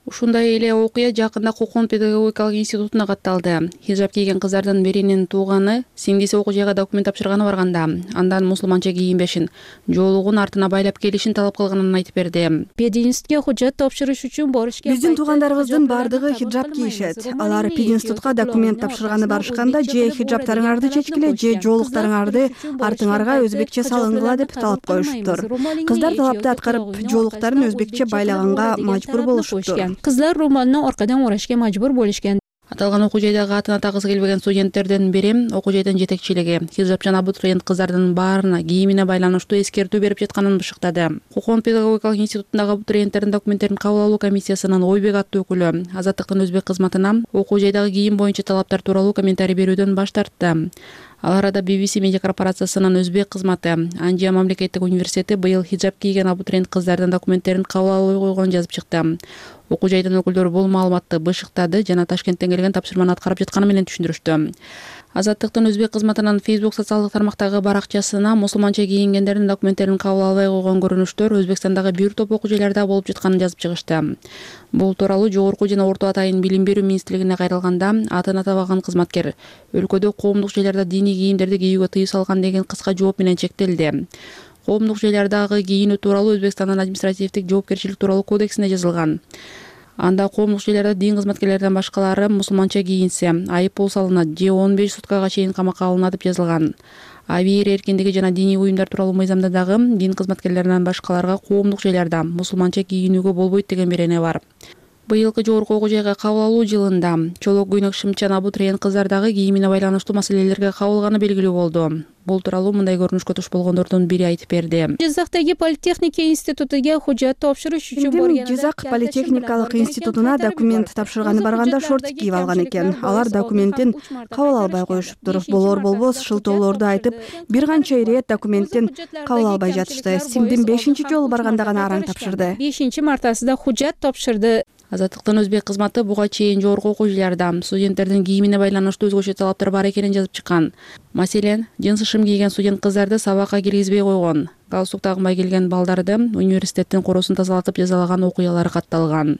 Ушундай эле окуя жакында Кокон педагогикалык институтуна катталды. Хижап кийген кыздардын биринин тууганы сиңдиси окуу жайга документ тапшырганы барганда андан мусулманча кийинбешин, жоолугун артына байлап келишин талап кылганын айтып берди. Пединститутка хужат тапшырыш үчүн боришке биздин туугандарыбыздын бардыгы хиджап кийишет. Алар пединститутка документ тапшырганы барышканда же хиджаптарыңарды чечкиле, же жоолуктарыңарды артыңарга өзбекче салынгыла деп талап коюшуптур. Кыздар талапты аткарып, жоолуктарын өзбекче байлаганга мажбур болушуптур. Кызлар румалны аркадан урашка мажбур болушкан. Аталган окуу жайдагы атын атагысы келбеген студенттердин бири окуу жайдын жетекчилиги хижапчан абитуриент кыздардын баарына кийимине байланыштуу эскертүү берип жатканын бышыктады. Кокон педагогикалык институтундагы абитуриенттердин документтерин кабыл алуу комиссиясынын Ойбек аттуу өкүлү Азаттыктын өзбек кызматына окуу жайдагы кийим боюнча талаптар тууралуу комментарий берүүдөн баш тартты. Ал арада би би си медиа корпорациясынын өзбек кызматы Анжия мамлекеттик университети быйыл хижап кийген абитуриент кыздардын документтерин кабыл албай койгонун жазып чыкты. Окуу жайдын өкүлдөрү бул маалыматты бышыктады жана Ташкенттен келген тапшырманы аткарып жатканы менен түшүндүрүштү. Азаттыктын өзбек кызматынын Facebook социалдык тармактагы баракчасына мусулманча кийингендердин документтерин кабыл албай койгон көрүнүштөр Өзбекстандагы бир топ окуу жайларда болуп жатканын жазып чыгышты. Бул тууралуу жогорку жана орто атайын билим берүү министрлигине кайрылганда атын атабаган кызматкер өлкөдө коомдук жайларда диний кийимдерди кийүүгө тыюу салган деген кыска жооп менен чектелди. Коомдук жайлардагы кийинүү тууралуу Өзбекстандын административдик жоопкерчилик тууралуу кодексине жазылган. Анда коомдук жайларда дин кызматкерлеринен башкалары мусулманча кийинсе, айыппул салынат же он беш суткага чейин камакка алынат деп жазылган. Авиер эркиндиги жана диний уюмдар тууралуу мыйзамда дагы дин кызматкерлеринен башкаларга коомдук жайларда мусулманча кийинүүгө болбойт деген берене бар. Быйылкы жогорку окуу жайга кабыл алуу жылында чолок көйнөк шымчан абитуриент кыздардагы кийимине байланыштуу маселелерге кабылганы белгилүү болду. Бул тууралуу мындай көрүнүшкө туш болгондордун бири айтып берди. Жизактагы политехника институтуга хужат тапшырыш үчүн барган. Жизак политехникалык институтуна документ тапшырганы барганда шорт кийип алган экен. Алар документтин кабыл албай коюшуптур. Болор болбос шылтоолорду айтып, бир канча ирет документтин кабыл албай жатышты. Сиңдим бешинчи жолу барганда гана араң тапшырды. бешинчи мартасында хужат тапшырды. Азаттыктын өзбек кызматы буга чейин жогорку окуу жайларда студенттердин кийимине байланыштуу өзгөчө талаптар бар экенин жазып чыккан. Маселен, жынсы шым кийген студент кыздарды сабакка киргизбей койгон, галстук тагынбай келген балдарды университеттин коросун тазалатып жазалаган окуялар катталган.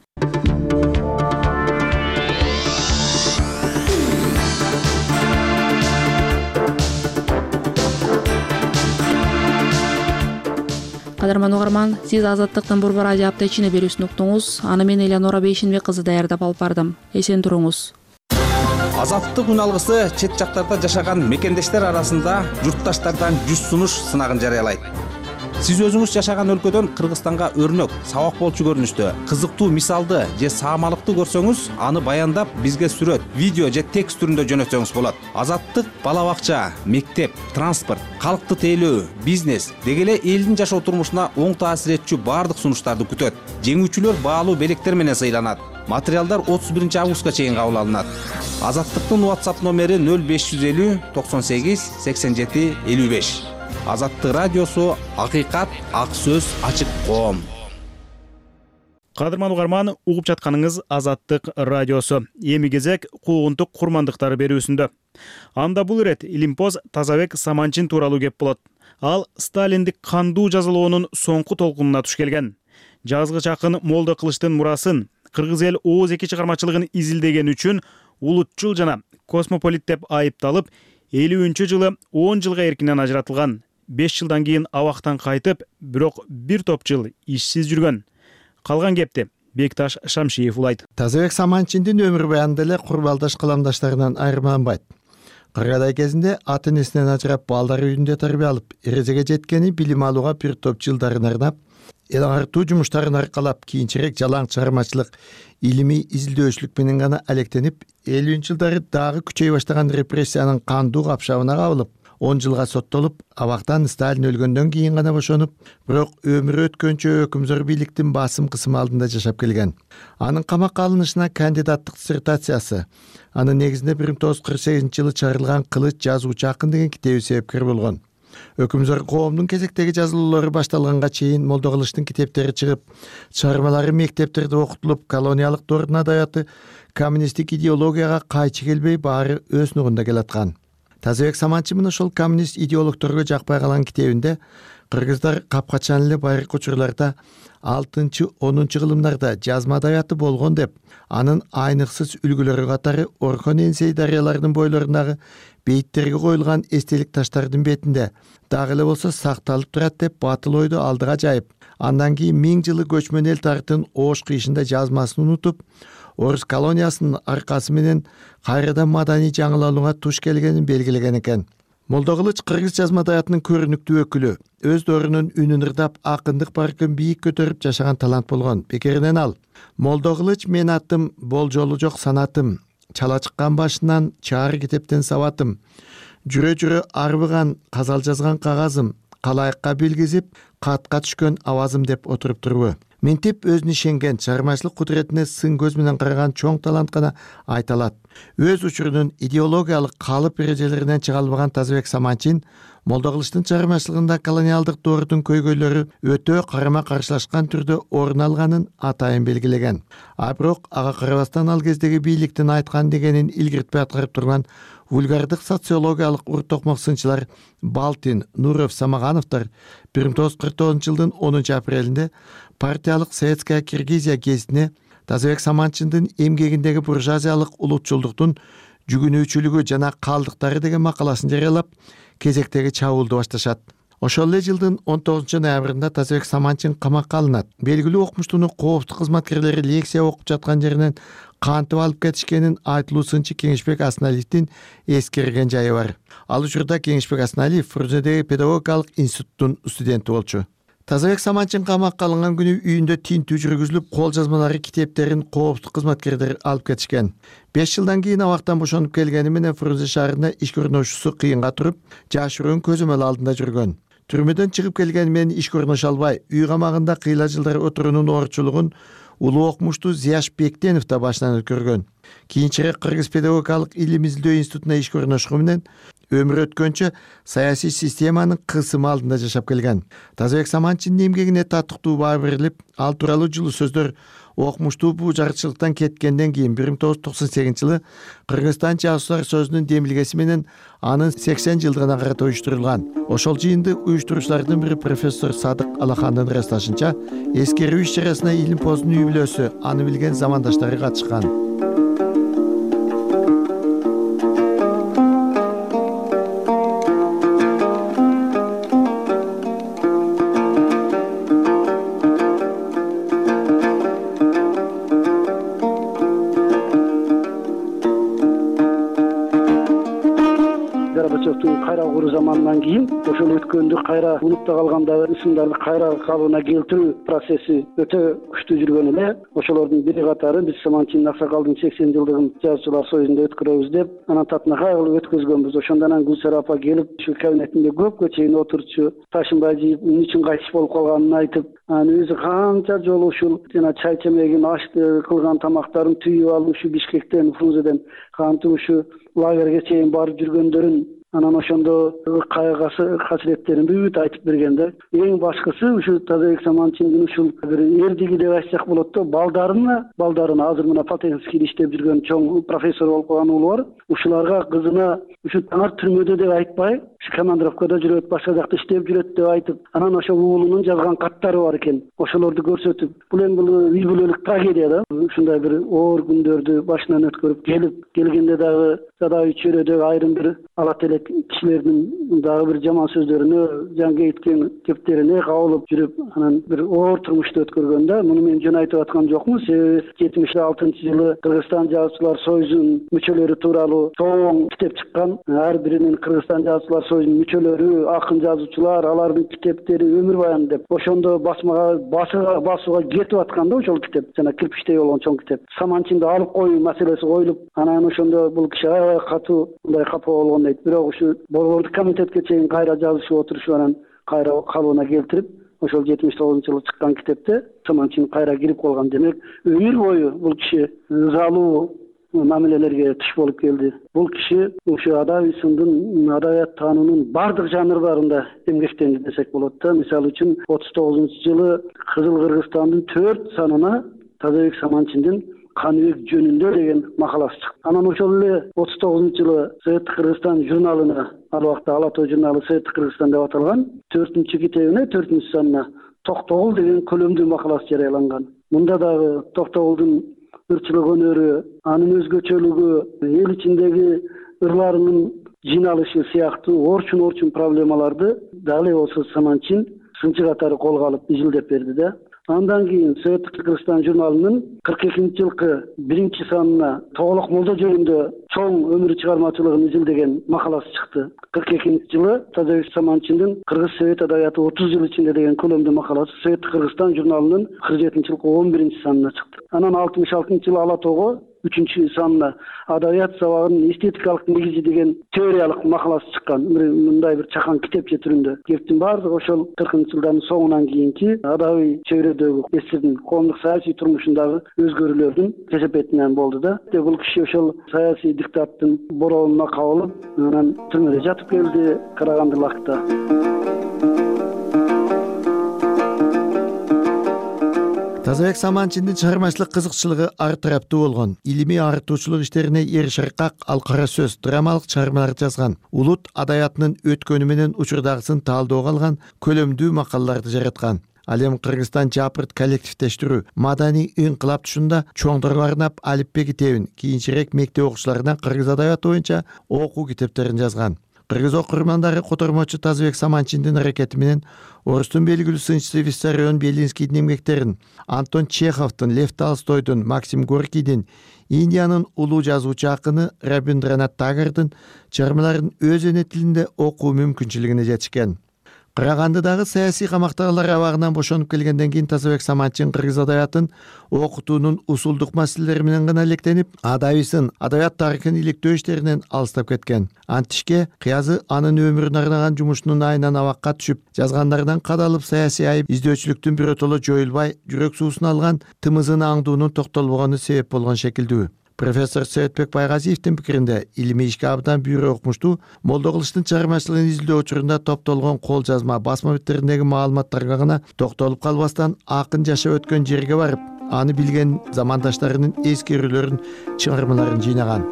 Кадырман угарман, сиз Азаттыктын Борбор радио апта ичине берүүсүн уктуңуз. Аны мен Элеонора Бейшенбек кызы даярдап алып бардым. Эсен туруңуз. Азаттык үн алгысы чет жактарда жашаган мекендештер арасында журтташтардан жүз сунуш сынагын жарыялайт. Сиз өзүңүз жашаган өлкөдөн Кыргызстанга өрнөк, сабак болчу көрүнүштө, кызыктуу мисалды же саамалыкты көрсөңүз, аны баяндап бизге сүрөт, видео же текст түрүндө жөнөтсөңүз болот. Азаттык бала бакча, мектеп, транспорт, калкты тейлөө, бизнес деги эле элдин жашоо турмушуна оң таасир этчү баардык сунуштарды күтөт. Жеңүүчүлөр баалуу белектер менен сыйланат. Материалдар отуз биринчи августка чейин кабыл алынат. Азаттыктын WhatsApp номери нөл беш жүз элүү токсон сегиз сексен жети элүү беш. Азаттык радиосу, акыйкат, ак сөз, ачык коом. Кадырман угарман, угуп жатканыңыз Азаттык радиосу. Эми кезек куугунтук курмандыктары берүүсүндө. Анда бул ирет Илимпоз Тазабек Саманчин тууралуу кеп болот. Ал Сталиндик кандуу жазалоонун соңку толкунуна туш келген. Жазгыч акын Молдо Кылычтын мурасын Кыргыз эл ооз эки чыгармачылыгын изилдеген үчүн улутчул жана космополит деп айыпталып, элүүнчү жылы он жылга эркинен ажыратылган. беш жылдан кийин абактан кайтып, бирок бир топ жыл ишсиз жүргөн. Калган кепти Бекташ Шамшиев улайт. Тазабек Саманчиндин өмүр баянында эле курбалдаш каламдаштарынан айырмаланбайт. Кыргызай кезинде ата энесинен ажырап балдар үйүндө тарбия алып, эрежеге жеткени билим алууга бир топ жылдарын арнап, эл артуу жумуштарын аркалап, кийинчерээк жалаң чыгармачылык, илимий изилдөөчүлүк менен гана алектенип, элүүнчү жылдары дагы күчөй баштаган репрессиянын кандуу капшабына кабылып, он жылга соттолуп, абактан Сталин өлгөндөн кийин гана бошонуп, бирок өмүрү өткөнчө өкүмзөр бийликтин басым кысымы алдында жашап келген. Анын камакка алынышына кандидаттык диссертациясы, анын негизинде бир миң тогуз жүз кырк сегизинчи жылы чыгарылган Кылыч жазуучу акын деген китеби себепкер болгон. Өкүмзөр коомдун кезектеги жазылуулары башталганга чейин Молдо Кылычтын китептери чыгып, чыгармалары мектептерде окутулуп, колониялык дордун адабияты коммунисттик идеологияга кайчы келбей баары өз нугунда келаткан. Тазабек Саманчымын ошол коммунист идеологторго жакпай калган китебинде кыргыздар капкачан эле байыркы учурларда алтынчы онунчу кылымдарда жазма адабияты болгон деп, анын айныксыз үлгүлөрү катары Орхон Энсей дарыяларынын бойлорундагы бейиттерге коюлган эстелик таштардын бетинде дагы эле болсо сакталып турат деп батыл ойду алдыга жайып, андан кийин миң жылы көчмөн эл тарыхтын оош кыйышында жазмасын унутуп, орус колониясынын аркасы менен кайрадан маданий жаңыланууга туш келгенин белгилеген экен. Молдокылыч кыргыз жазма адабиятынын көрүнүктүү өкүлү, өз доорунун үнүн ырдап, акындык баркын бийик көтөрүп жашаган талант болгон. Бекеринен ал: Молдокылыч мен атым, болжолу жок санатым, чала чыккан башынан чаар китептен сабатым, жүрө-жүрө арбыган казал жазган кагазым, калайыкка билгизип, катка түшкөн авазым деп отуруп турбу. Ментип өзүнө ишенген, чыгармачылык кудуретине сын көз менен караган чоң талант гана айта алат. Өз учурунун идеологиялык калып эрежелеринен чыга албаган Тазабек Саманчин Молдокылычтын чыгармачылыгында колониалдык доордун көйгөйлөрү өтө карама каршылашкан түрдө орун алганын атайын белгилеген. А бирок ага карабастан ал кездеги бийликтин айткан дегенин илгиртпей аткарып турган вульгардык социологиялык ур-токмок сынчылар Балтин, Нуров, Самагановдор бир миң тогуз жүз кырк тогузунчу жылдын онунчу апрелинде партиялык Советская Киргизия гезитине Тазабек Саманчындын эмгегиндеги буржуазиялык улутчулдуктун жүгүнүүчүлүгү жана калдыктары деген макаласын жарыялап, кезектеги чабуулду башташат. Ошол эле жылдын он тогузунчу ноябрында Тазабек Саманчин камакка алынат. Белгилүү окумуштуунун кооптук кызматкерлери лекция окуп жаткан жеринен кантип алып кетишкенин айтылуу сынчы Кеңешбек Асаналиевдин эскерген жайы бар. Ал учурда Кеңешбек Асаналиев Фрунзедеги педагогикалык институттун студенти болчу. Тазабек Саманчин камакка алынган күнү үйүндө тинтүү жүргүзүлүп, кол жазмалары, китептерин кооптук кызматкерлер алып кетишкен. беш жылдан кийин абактан бошонуп келгени менен Фрунзе шаарында иш көрүнүшүсү кыйынга туруп, жашыруун көзөмөл алдында жүргөн. Түрмөдөн чыгып келгени менен иш көрүнүшө албай, үй камагында кыйла жылдар отуруунун оорчулугун улуу окумуштуу Зияш Бектенов да башынан өткөргөн. Кийинчерээк Кыргыз педагогикалык илим изилдөө институтуна иш көрүнүшкө менен өмүр өткөнчө саясий системанын кысымы алдында жашап келген. Тазабек Саманчинин эмгегине татыктуу баа берилип, ал тууралуу жылуу сөздөр окумуштуу буу жарчылыктан кеткенден кийин бир миң тогуз жүз токсон сегизинчи жылы Кыргызстан жазуучулар сөзүнүн демилгеси менен анын сексен жылдыгына карата уюштурулган. Ошол жыйынды уюштуруучулардын бири профессор Садык Алахандын ырасташынча, эскерүү иш чарасына Илимпоздун үй бүлөсү, аны билген замандаштары катышкан. Замандан кийин ошол өткөндү кайра унутта калгандагы ысымдарды кайра калыбына келтирүү процесси өтө күчтүү жүргөн эле. Ошолордун бири катары биз Саманчин Аксакалдын сексен жылдыгын жазуучулар союзунда өткөрөбүз деп анан татынакай кылып өткөзгөнбүз. Ошондон анан Гүлсара апа келип ушу кабинетинде көпкө чейин отурчу, Ташынбай жыйып эмне үчүн кайтыш болуп калганын айтып, анан өзү канча жолу ушул жана чай чемегин ашты, кылган тамактарын түйүп алып ушу Бишкектен, Фрунзеден кантип ушу лагерге чейин барып жүргөндөрүн анан ошондо кайгысы касиреттерин бүт айтып берген да. Эң башкысы ушу Тазабек Саманчиндин ушул бир эрдиги деп айтсак болот да, балдарына, балдарына азыр мына Потенскийде иштеп жүргөн чоң профессор болуп калган уулу бар. Ушуларга кызына ушу таңар түрмөдө деп айтпай, ушу командировкада жүрөт, башка жакта иштеп жүрөт деп айтып, анан ошол уулунун жазган каттары бар экен. Ошолорду көрсөтүп, бул эми бул үй бүлөлүк трагедия да. Ушундай бир оор күндөрдү башынан өткөрүп келип, келгенде дагы жадай чөйрөдөгү айрым бир алат элек кишилердин дагы бир жаман сөздөрүнө, жан кейиткен кептерине кабылып жүрүп, анан бир оор турмушту өткөргөн да. Муну мен жөн айтып аткан жокмун. Себеби жетимиш алтынчы жылы Кыргызстан жазуучулар союзунун мүчөлөрү тууралуу чоң китеп чыккан. Ар биринин Кыргызстан жазуучулар союзунун мүчөлөрү, акын жазуучулар, алардын китептери, өмүр баяны деп ошондо басмага басууга басууга кетип аткан да ошол китеп. Жана кирпичтей болгон чоң китеп. Саманчинди алып коюу маселеси коюлуп, анан ошондо бул киши аябай катуу мындай капа болгон дейт. Бирок ушу борбордук комитетке чейин кайра жазышып отурушуп анан кайра калыбына келтирип, ошол жетимиш тогузунчу жылы чыккан китепте Саманчин кайра кирип калган. Демек, өмүр бою бул киши ызалуу мамилелерге туш болуп келди. Бул киши ушу адабий сындын, адабият таануунун бардык жанрларында эмгектенди десек болот да. Мисалы үчүн отуз тогузунчу жылы Кызыл Кыргызстандын төрт санына Тазабек Саманчиндин Каныбек жөнүндө деген макаласы чыкты. Анан ошол эле отуз тогузунчу жылы Советтик Кыргызстан журналына, ал убакта Ала Тоо журналы Советтик Кыргызстан деп аталган, төртүнчү китебине төртүнчү санына Токтогул деген көлөмдүү макаласы жарыяланган. Мында дагы Токтогулдун ырчылык өнөрү, анын өзгөчөлүгү, эл ичиндеги ырларынын жыйналышы сыяктуу орчун орчун проблемаларды дагы болсо Саманчин сынчы катары колго алып изилдеп берди да. Андан кийин Советтик Кыргызстан журналынын кырк экинчи жылкы биринчи санына Тоголок молдо жөнүндө чоң өмүр чыгармачылыгын изилдеген макаласы чыкты. кырк экинчи жылы Тазабек Саманчиндин Кыргыз Совет адабияты отуз жыл ичинде деген көлөмдүү макаласы Советтик Кыргызстан журналынын кырк жетинчи жылкы он биринчи санына чыкты. Анан алтымыш алтынчы жылы Ала Тоого үчүнчү санына адабият сабагынын эстетикалык негизи деген теориялык макаласы чыккан. Мындай бир чакан китепче түрүндө. Кептин баардыгы ошол кыркынчы жылдардын соңунан кийинки адабий чөйрөдөгү эстердин коомдук саясий турмушундагы өзгөрүүлөрдүн кесепетинен болду да. Бул киши ошол саясий диктаттын бороонуна кабылып, анан түрмөдө жатып келди Караганды лакта. Тазабек Саманчиндин чыгармачылык кызыкчылыгы ар тараптуу болгон. Илимий артуучулук иштерине эр шыркак, ал кара сөз, драмалык чыгармалар жазган. Улут адабиятынын өткөнү менен учурдагысын таалоого алган көлөмдүү макалаларды жараткан. Ал эми Кыргызстан жапырт коллективдештирүү, маданий инкылап тушунда чоңдорго арнап алипбе китебин, кийинчерээк мектеп окуучуларына кыргыз адабияты боюнча окуу китептерин жазган. Кыргыз окурмандары котормочу Тазабек Саманчиндин аракети менен орустун белгилүү сынчысы Виссарион Белинскийдин эмгектерин, Антон Чеховдун, Лев Толстойдун, Максим Горкийдин, Индиянын улуу жазуучу акыны Рабиндранат Тагордун чыгармаларын өз эне тилинде окуу мүмкүнчүлүгүнө жетишкен. Карагандыдагы саясий камактагылар абагынан бошонуп келгенден кийин Тазабек Саманчин кыргыз адабиятын окутуунун усулдук маселелери менен гана электенип, адабийсын, адабият тарыхын иликтөө иштеринен алыстап кеткен. Антишке кыязы анын өмүрүн арнаган жумушунун айынан абакка түшүп, жазгандарынан кадалып саясий айып издөөчүлүктүн биротоло жоюлбай, жүрөк суусун алган тымызын аңдуунун токтолбогону себеп болгон шекилдүү. Профессор Сөйтбек Байгазиевдин пикиринде, илимий ишке абдан бүйрө окмуштуу, Молдокулуштун чыгармачылыгын изилдөө учурунда топтолгон кол жазма, басма беттериндеги маалыматтарга гана токтолуп калбастан, акын жашап өткөн жерге барып, аны билген замандаштарынын эскерүүлөрүн, чыгармаларын жыйнаган.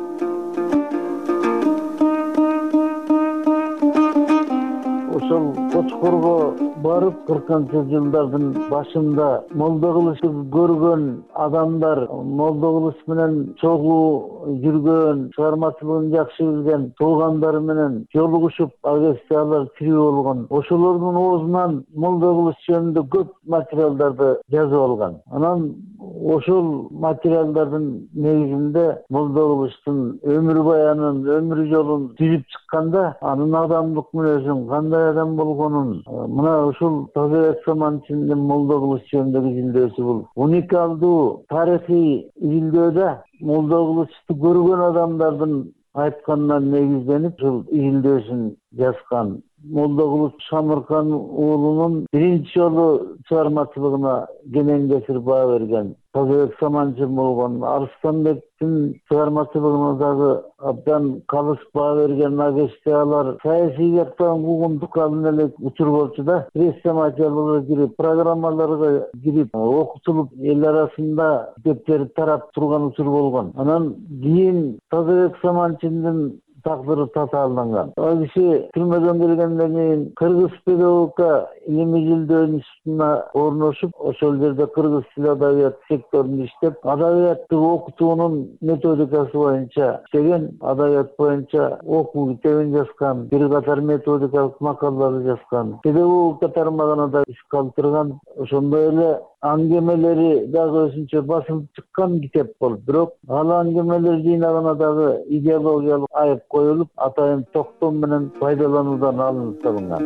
Ошол Кочкорго барып кыркынчы жылдардын башында Молдокулушты көргөн адамдар, Молдокулуш менен чогуу жүргөн, чыгармачылыгын жакшы билген туугандар менен жолугушуп, агесте алар тирүү болгон. Ошолордун оозунан Молдокулуш жөнүндө көп материалдарды жазып алган. Анан ошол материалдардын негизинде Молдокулуштун өмүр баянын, өмүр жолун түзүп чыкканда, анын адамдык мүнөзүн, кандай адам болгонун, мына ушул Тазабек Саманчиндин Молдокулуш жөнүндөгү изилдөөсү бул уникалдуу тарыхый изилдөөдө Молдокулушту көргөн адамдардын айтканынан негизденип ушул изилдөөсүн жазган. Молдокулуш Шамыркан уулунун биринчи жолу чыгармачылыгына кенен кесир баа берген Тазабек Саманчин болгон. Арыстанбектин чыгармачылыгына дагы абдан калыс баа берген агесте алар саясий жактан куугунтук алын эле учур болчу да. Пресса материалга кирип, программаларга кирип, окутулуп, эл арасында китептери тарап турган учур болгон. Анан кийин Тазабек Саманчиндин тагдыры татаалданган. Ал киши түрмөдөн келгенден кийин кыргыз педагогика илимий изилдөө институтуна орношуп, ошол жерде кыргыз тил адабият секторунда иштеп, адабиятты окутуунун методикасы боюнча иштеген, адабият боюнча окуу китебин жазган, бир катар методикалык макалаларды жазган, педагогика тармагына да иш калтырган. Ошондой эле аңгемелери дагы өзүнчө басылып чыккан китеп болуп, бирок ал аңгемелер жыйнагына дагы идеологиялык айып коюлуп, атайын токтом менен пайдалануудан алынып салынган.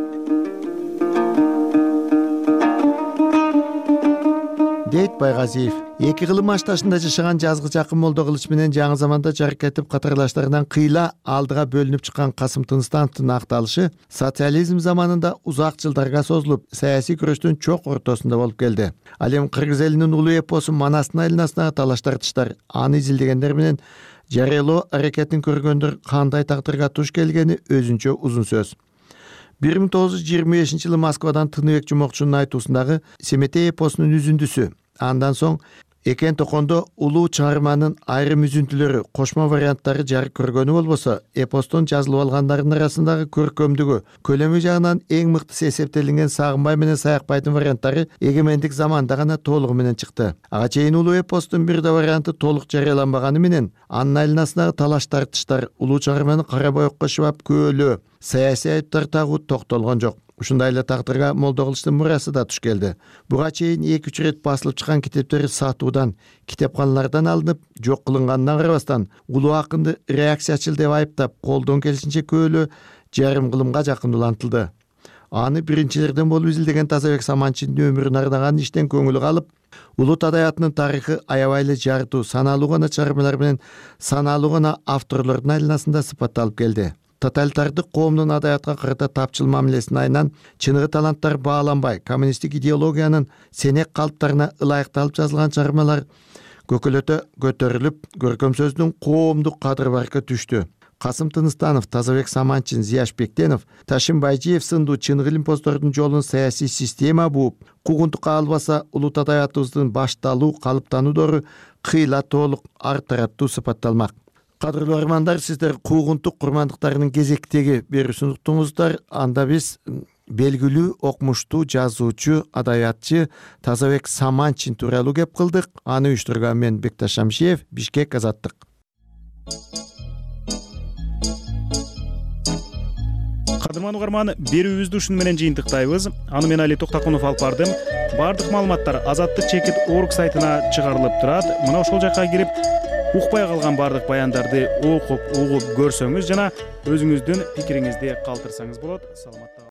Дейт Байгазиев. Эки кылым ашташында жашаган жазгыч акын Молдокулуш менен жаңы заманда жарык этип катарлаштарынан кыйла алдыга бөлүнүп чыккан Касым Тыныстановдун акталышы социализм заманында узак жылдарга созулуп, саясий күрөштүн чок ортосунда болуп келди. Ал эми кыргыз элинин улуу эпосу Манастын айланасына талаш тартыштар, аны изилдегендер менен жарыялоо аракетин көргөндөр кандай тагдырга туш келгени өзүнчө узун сөз. бир миң тогуз жүз жыйырма бешинчи жылы Москвадан Тыныбек Жумокчунун айтуусундагы Семетей эпосунун үзүндүсү. Андан соң экен токондо улуу чыгарманын айрым үзүнтүлөрү, кошмо варианттары жарык көргөнү болбосо, эпостон жазылып алгандардын арасындагы көркөмдүгү, көлөмү жагынан эң мыктысы эсептелинген Сагынбай менен Саякбайдын варианттары эгемендик заманда гана толугу менен чыкты. Ага чейин улуу эпостун бир да варианты толук жарыяланбаганы менен, анын айланасындагы талаш тартыштар, улуу чыгарманы кара боекко шыбап көөлөө, саясий айыптар тагуу токтолгон жок. Ушундай эле тагдырга Молдокулуштун мурасы да туш келди. Буга чейин эки үч ирет басылып чыккан китептери сатуудан, китепканалардан алынып, жок кылынганына карабастан, улуу акынды реакциячыл деп айыптап, колдон келишинче көөлөө жарым кылымга жакын улантылды. Аны биринчилерден болуп изилдеген Тазабек Саманчиндин өмүрүн ардаган иштен көңүлү калып, улут адаятынын тарыхы аябай эле жартуу, саналуу гана чыгармалар менен саналуу гана авторлордун айланасында сыпатталып келди. Тоталитардык коомдун адаятка карата тапчыл мамилесин айынан чыныгы таланттар бааланбай, коммунисттик идеологиянын сенек калыптарына ылайыкталып жазылган чыгармалар көкөлөтө көтөрүлүп, көркөм сөздүн коомдук кадыр баркы түштү. Касым Тыныстанов, Тазабек Саманчин, Зияш Бектенов, Ташим Байжиев сындуу чыныгы илимпоздордун жолун саясий система бууп, куугунтукка албаса улут адаятыбыздын башталуу, калыптануудору кыйла толук ар тараптуу сыпатталмак. Кадырлуу армандар, сиздер куугунтук курмандыктарынын кезектеги берүүсүн уктуңуздар. Анда биз белгилүү окумуштуу жазуучу, адаятчы Тазабек Саманчин тууралуу кеп кылдык. Аны уюштурган мен Бекташ Шамшиев, Бишкек, Азаттык. Кадырман угарман, берүүбүздү ушун менен жыйынтыктайбыз. Аны мен Али Токтакунов алып бардым. Бардык маалыматтар Азаттык чекит орг сайтына чыгарылып турат. Мына ошол жакка кирип, укпай калган бардык баяндарды окуп, угуп көрсөңүз жана өзүңүздүн пикириңизди калтырсаңыз болот. Саламатта